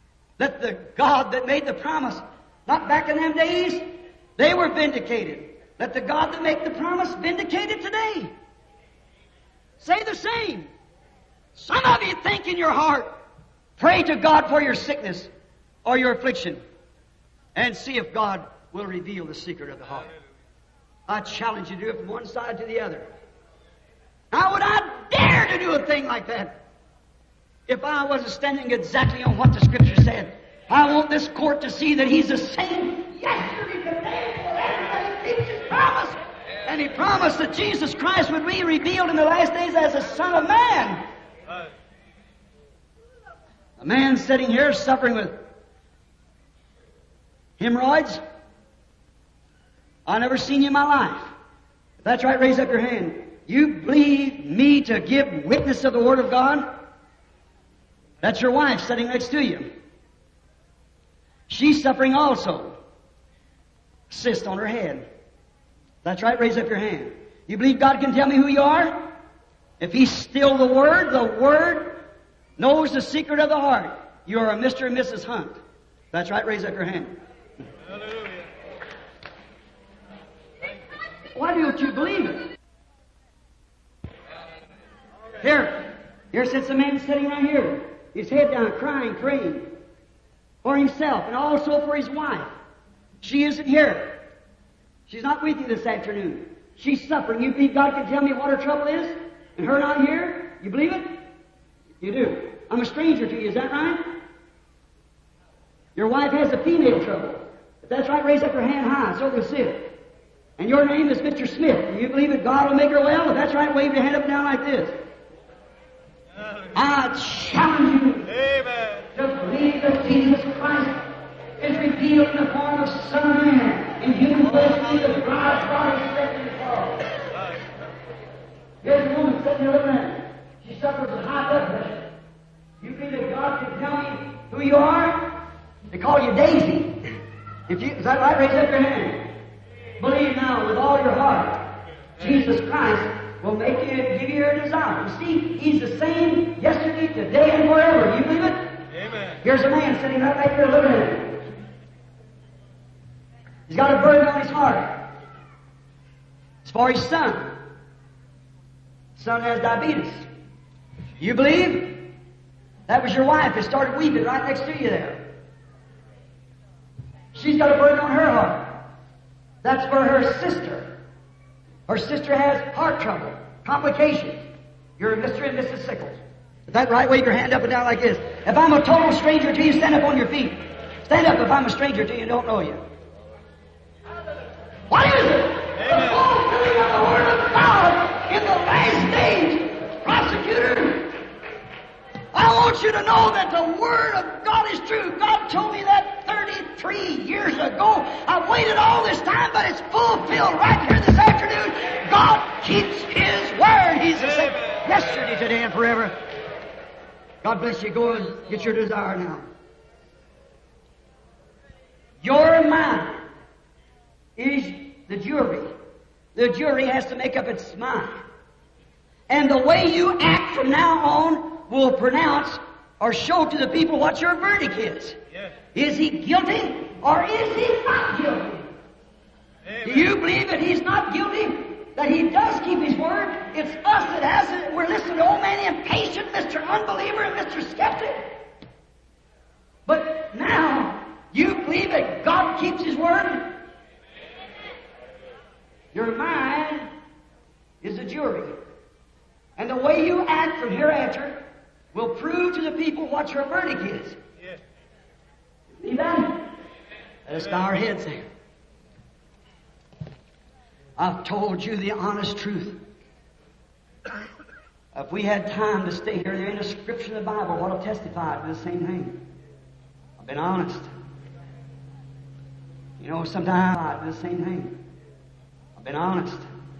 That the God that made the promise, not back in them days, they were vindicated. Let the God that make the promise vindicate it today. Say the same. Some of you think in your heart, pray to God for your sickness or your affliction, and see if God will reveal the secret of the heart. I challenge you to do it from one side to the other. How would I dare to do a thing like that if I wasn't standing exactly on what the Scripture said? I want this court to see that He's the same yesterday, today, forever. He keeps His promise. And He promised that Jesus Christ would be revealed in the last days as the Son of Man. A man sitting here suffering with hemorrhoids. I've never seen you in my life. If that's right, raise up your hand. You believe me to give witness of the Word of God? That's your wife sitting next to you. She's suffering also. Cyst on her head. That's right, raise up your hand. You believe God can tell me who you are? If He's still the Word, the Word knows the secret of the heart. You are a Mister and Missus Hunt. That's right, raise up your hand. Hallelujah. Why don't you believe it? Here, here sits a man sitting right here. His head down, crying, praying for himself and also for his wife. She isn't here. She's not with you this afternoon. She's suffering. You believe God can tell me what her trouble is? And her not here? You believe it? You do. I'm a stranger to you, is that right? Your wife has a female trouble. If that's right, raise up your hand high, so they'll see it. And your name is Mister Smith. Do you believe that God will make her well? If that's right, wave your hand up and down like this. I challenge you Amen. to believe that Jesus Christ is revealed in the form of Son of Man in human flesh to be the bride's body set in the fall. Here's a woman sitting there looking at me. She suffers with high blood pressure. You believe that God can tell me who you are? They call you Daisy. If you, is that right? Raise up your hand. Believe now with all your heart. Jesus Christ will make you, give you your desire. You see, He's the same yesterday, today, and forever. You believe it? Amen. Here's a man sitting right back there looking at him. He's got a burden on his heart. It's for his son. Son has diabetes. You believe? That was your wife that started weeping right next to you there. She's got a burden on her heart. That's for her sister. Her sister has heart trouble, complications. You're Mister and Missus Sickles. Is that right? Wave your hand up and down like this. If I'm a total stranger to you, stand up on your feet. Stand up if I'm a stranger to you and don't know you. What is it? The fulfilling of the Word of God in the last days. Prosecutor, I want you to know that the Word of God is true. God told me that thirty-three years ago. I've waited all this time, but it's fulfilled right here this afternoon. God keeps His Word. He's the same yesterday, today, and forever. God bless you. Go and get your desire now. Your mind is the jury. The jury has to make up its mind. And the way you act from now on will pronounce or show to the people what your verdict is. Yes. Is he guilty or is he not guilty? Amen. Do you believe that he's not guilty? That he does keep his word? It's us that has it. We're listening to old man impatient, Mister Unbeliever, and Mister Skeptic. But now, you believe that God keeps His word? Your mind is a jury. And the way you act from hereafter will prove to the people what your verdict is. Yes. See that? Let us bow our heads there. I've told you the honest truth. If we had time to stay here, there ain't a scripture in the Bible what will testify to the same thing. I've been honest. You know, sometimes I do the same thing. I've been honest.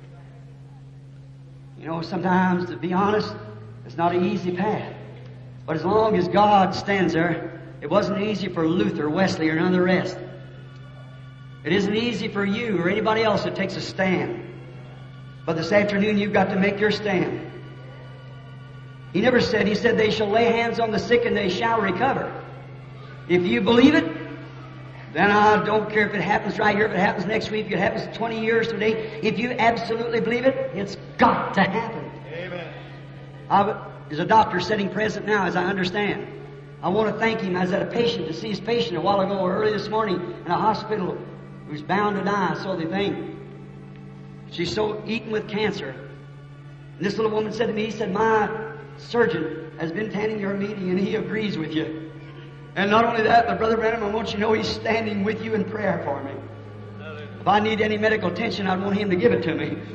You know, sometimes to be honest, it's not an easy path. But as long as God stands there, it wasn't easy for Luther, Wesley, or none of the rest. It isn't easy for you or anybody else that takes a stand. But this afternoon you've got to make your stand. He never said, He said, they shall lay hands on the sick and they shall recover. If you believe it, then I don't care if it happens right here, if it happens next week, if it happens twenty years today. If you absolutely believe it, it's got to happen. Amen. I, there's a doctor sitting present now, as I understand. I want to thank him. I was at a patient to see his patient a while ago, or early this morning, in a hospital who's bound to die, so they think. She's so eaten with cancer. And this little woman said to me, he said, my surgeon has been attending your meeting and he agrees with you. And not only that, but Brother Branham, I want you to know he's standing with you in prayer for me. If I need any medical attention, I'd want him to give it to me.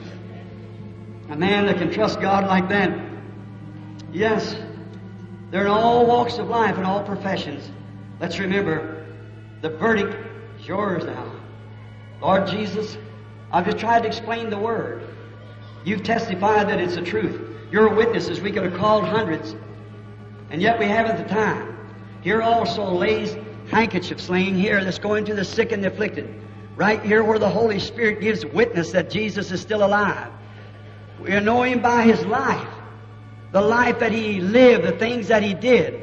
A man that can trust God like that. Yes, they're in all walks of life and all professions. Let's remember, the verdict is yours now. Lord Jesus, I've just tried to explain the Word. You've testified that it's the truth. You're witnesses. We could have called hundreds, and yet we haven't the time. Here also lays handkerchiefs laying here that's going to the sick and the afflicted. Right here where the Holy Spirit gives witness that Jesus is still alive. We know Him by His life. The life that He lived, the things that He did.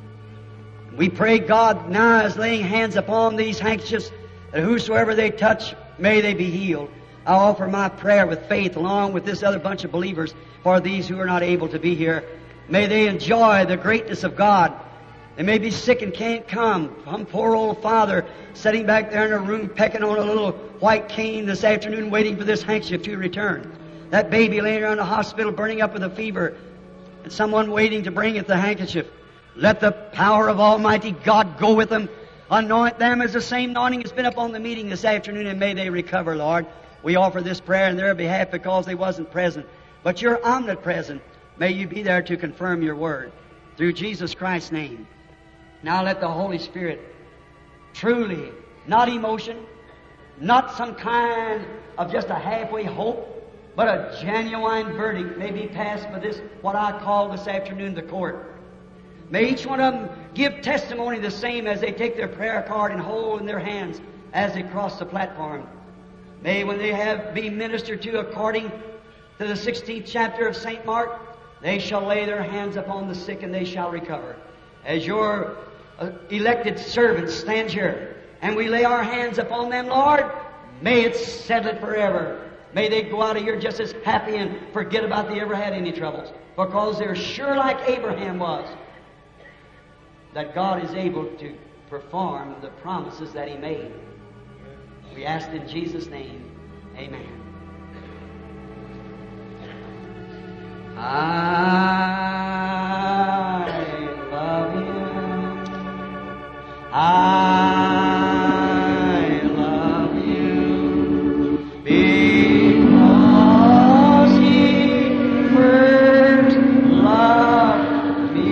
We pray God now is laying hands upon these handkerchiefs, that whosoever they touch, may they be healed. I offer my prayer with faith along with this other bunch of believers for these who are not able to be here. May they enjoy the greatness of God. They may be sick and can't come. Some poor old father sitting back there in a room pecking on a little white cane this afternoon waiting for this handkerchief to return. That baby laying around the hospital burning up with a fever, and someone waiting to bring it the handkerchief. Let the power of Almighty God go with them. Anoint them as the same anointing has been upon the meeting this afternoon, and may they recover, Lord. We offer this prayer in their behalf because they wasn't present. But you're omnipresent. May you be there to confirm your word. Through Jesus Christ's name. Now let the Holy Spirit truly, not emotion, not some kind of just a halfway hope, but a genuine verdict may be passed by this, what I call this afternoon, the court. May each one of them give testimony the same as they take their prayer card and hold in their hands as they cross the platform. May when they have been ministered to according to the sixteenth chapter of Saint Mark, they shall lay their hands upon the sick and they shall recover. As your uh, elected servants stand here and we lay our hands upon them, Lord, may it settle it forever. May they go out of here just as happy and forget about they ever had any troubles. Because they're sure like Abraham was, that God is able to perform the promises that He made. We ask in Jesus' name, amen. I love Him. I love You because He first loved me.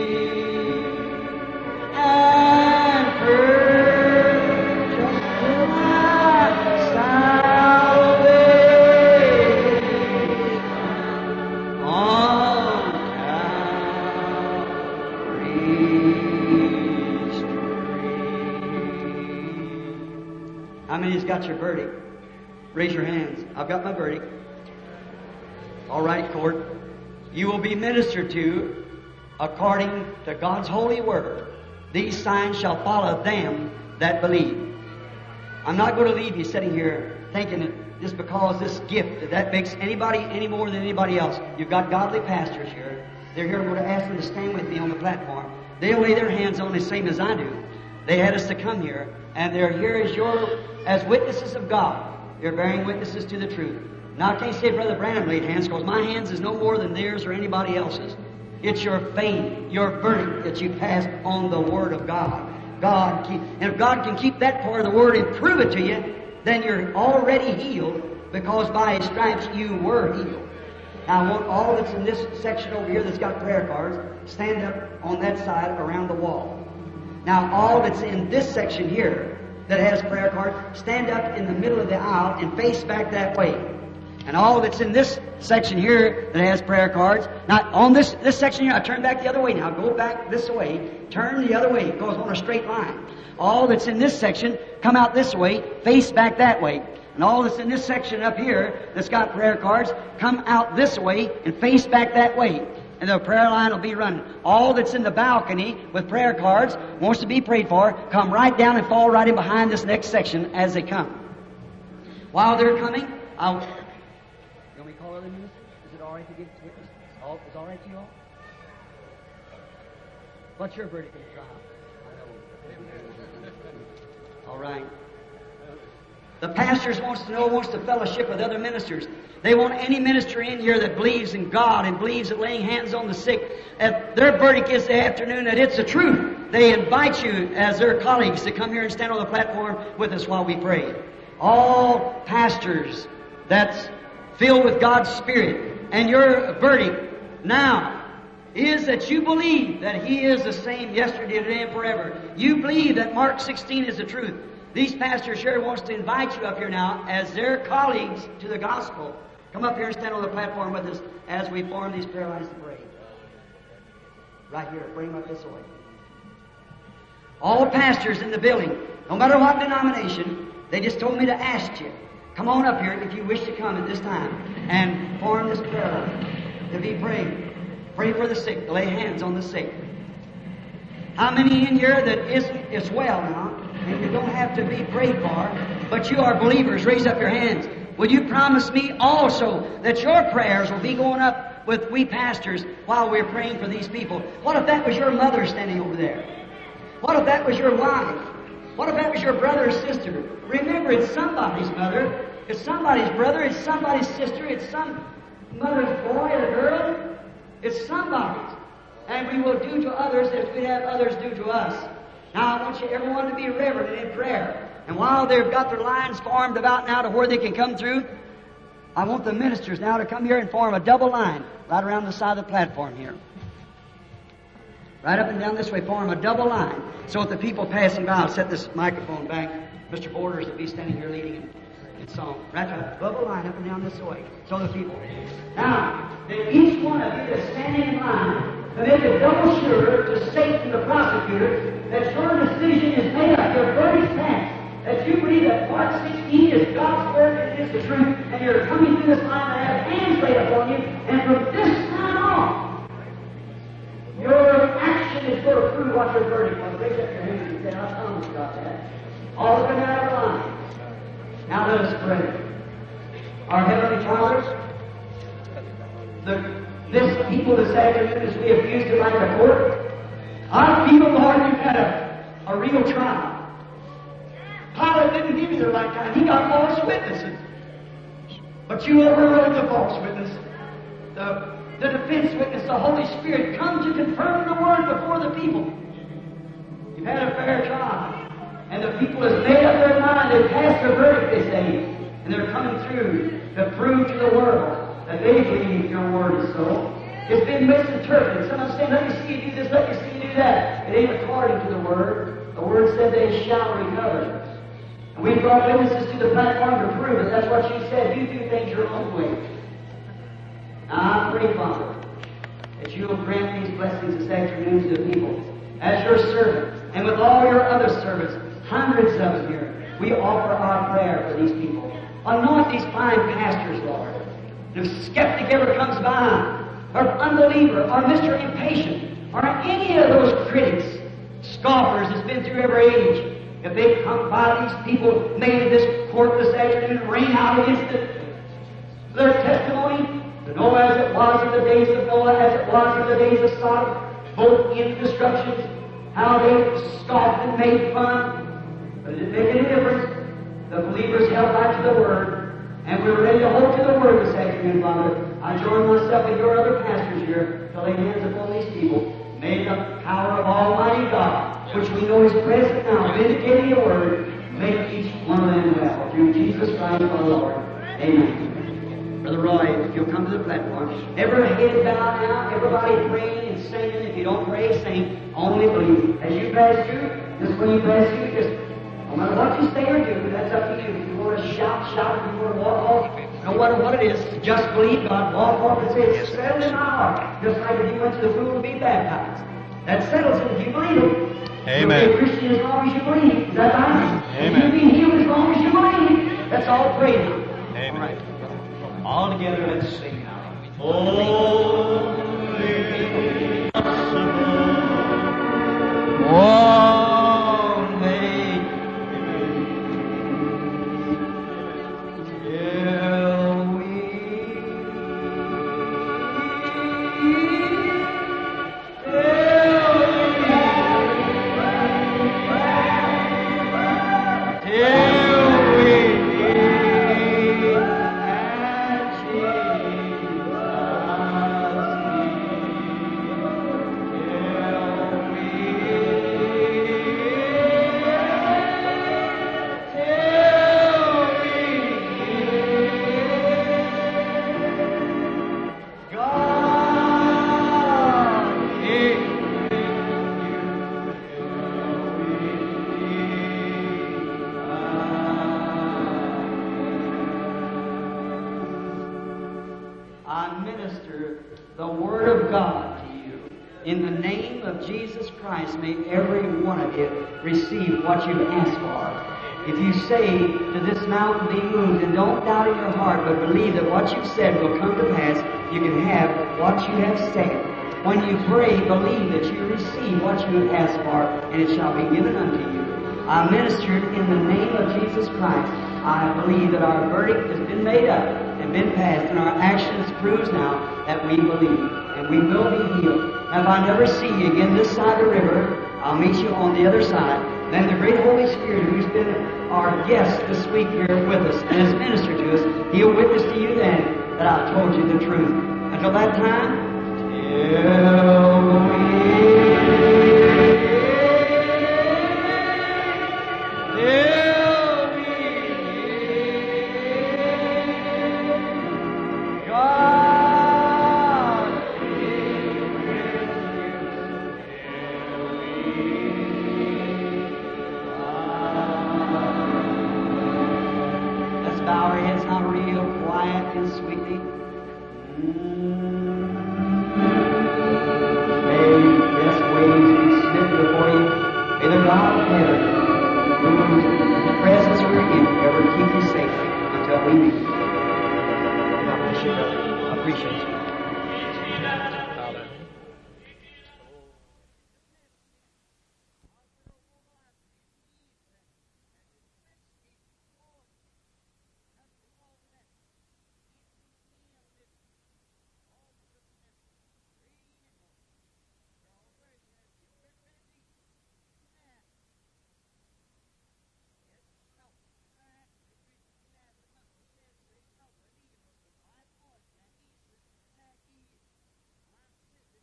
How many's got your verdict? Raise your hands. I've got my verdict. All right, court. You will be ministered to according to God's holy word. These signs shall follow them that believe. I'm not going to leave you sitting here thinking that just because this gift, that makes anybody any more than anybody else. You've got godly pastors here. They're here. I'm going to ask them to stand with me on the platform. They'll lay their hands on the same as I do. They had us to come here, and they're here as your as witnesses of God. They're bearing witnesses to the truth. Now I can't say Brother Branham laid hands, because my hands is no more than theirs or anybody else's. It's your faith, your verdict that you passed on the Word of God. God, keep, and if God can keep that part of the Word and prove it to you, then you're already healed, because by His stripes you were healed. Now I want all that's in this section over here that's got prayer cards, stand up on that side around the wall. Now all that's in this section here that has prayer cards, stand up in the middle of the aisle and face back that way. And all that's in this section here that has prayer cards, now on this, this section here, I turn back the other way now. Go back this way, turn the other way. It goes on a straight line. All that's in this section, come out this way, face back that way. And all that's in this section up here that's got prayer cards, come out this way and face back that way. And the prayer line will be running. All that's in the balcony with prayer cards, wants to be prayed for, come right down and fall right in behind this next section as they come. While they're coming, I'll... You want me to call other ministers? Is it all right to give witness? All, is it all right to you all? What's your verdict in the trial? All right. The pastors wants to know, wants to fellowship with other ministers. They want any minister in here that believes in God and believes that laying hands on the sick. If their verdict is this afternoon that it's the truth, they invite you as their colleagues to come here and stand on the platform with us while we pray. All pastors that's filled with God's Spirit, and your verdict now is that you believe that He is the same yesterday, today, and forever. You believe that Mark sixteen is the truth. These pastors here wants to invite you up here now as their colleagues to the gospel. Come up here and stand on the platform with us as we form these prayer lines to pray. Right here, bring them up this way. All pastors in the building, no matter what denomination, they just told me to ask you, come on up here if you wish to come at this time and form this prayer line to be praying. Pray for the sick, to lay hands on the sick. How many in here that isn't is well now, and you don't have to be prayed for, but you are believers? Raise up your hands. Will you promise me also that your prayers will be going up with we pastors while we're praying for these people? What if that was your mother standing over there? What if that was your wife? What if that was your brother or sister? Remember, it's somebody's mother, it's somebody's brother, it's somebody's sister, it's some mother's boy or girl. It's somebody's. And we will do to others as we'd have others do to us. Now, I want you, everyone, to be reverent in prayer. And while they've got their lines formed about now to where they can come through, I want the ministers now to come here and form a double line right around the side of the platform here. Right up and down this way, form a double line. So that the people passing by, I'll set this microphone back. Mister Borders will be standing here leading in, in song. Right a double line up and down this way. So the people. Now, that each one of you that's standing in line to make a double sure to state to the prosecutor that your decision is made up, your verdict's passed, that you believe that Mark sixteen is God's Word and it is the truth, and you're coming through this line and have hands laid upon you, and from this time on, your action is going to prove what your verdict was. Raise up your hand and say, I'll tell them about that. All the way down the line. Now let us pray. Our Heavenly Father, the this people this afternoon, as we have used it like a court, I feel, Lord, you've had a, a real trial. Pilate didn't give you the right time. He got false witnesses. But you overrode the false witness. The, the defense witness, the Holy Spirit, comes to confirm the word before the people. You've had a fair trial. And the people have made up their mind. They've passed their verdict, they say. And they're coming through to prove to the world that they believe your word is so. It's been misinterpreted. Someone saying, let me see you do this, let me see you do that. It ain't according to the word. The word said they shall recover. And we brought witnesses to the platform to prove it. That's what you said. You do things your own way. Now I pray, Father, that you will grant these blessings this afternoon to the people. As your servant, and with all your other servants, hundreds of them here, we offer our prayer for these people. Anoint these fine pastors, Lord. If a skeptic ever comes by, or unbeliever, or Mister Impatient, or any of those critics, scoffers that's been through every age, if they come by these people made in this court this afternoon and rain out against it, their testimony, to know as it was in the days of Noah, as it was in the days of Sodom, both in destructions, how they scoffed and made fun, but it didn't make any difference. The believers held back to the Word, and we're ready to hold to the Word this afternoon, Father. I join myself with your other pastors here to lay hands upon these people. May the power of Almighty God, which we know is present now, vindicating your Word, make each one of them well. Through Jesus Christ our Lord. Amen. Brother Roy, if you'll come to the platform. Every head bowed now, everybody praying and singing. If you don't pray, sing. Only believe. As you pass through, just when you pass through, just no matter what you say or do, that's up to you. If you want to shout, shout. If you want to walk off, no matter what it is, just believe God. Walk off and say, it's settled in my heart. Just like if you went to the pool to be baptized. That settles it if you believe it. Amen. You'll be a Christian as long as you believe. Is that right? Amen. You'll be healed as long as you believe. That's all pray now. Amen. All right. All together, let's sing now. Holy, One. I minister the Word of God to you. In the name of Jesus Christ, may every one of you receive what you've asked for. If you say to this mountain be moved, and don't doubt in your heart, but believe that what you've said will come to pass, you can have what you have said. When you pray, believe that you receive what you have asked for, and it shall be given unto you. I ministered in the name of Jesus Christ. I believe that our verdict has been made up and been passed, and our actions proves now that we believe, and we will be healed. Now, if I never see you again this side of the river, I'll meet you on the other side. Then the great Holy Spirit, who's been our guest this week here with us and has ministered to us, He'll witness to you then that I've told you the truth. Until that time, yeah.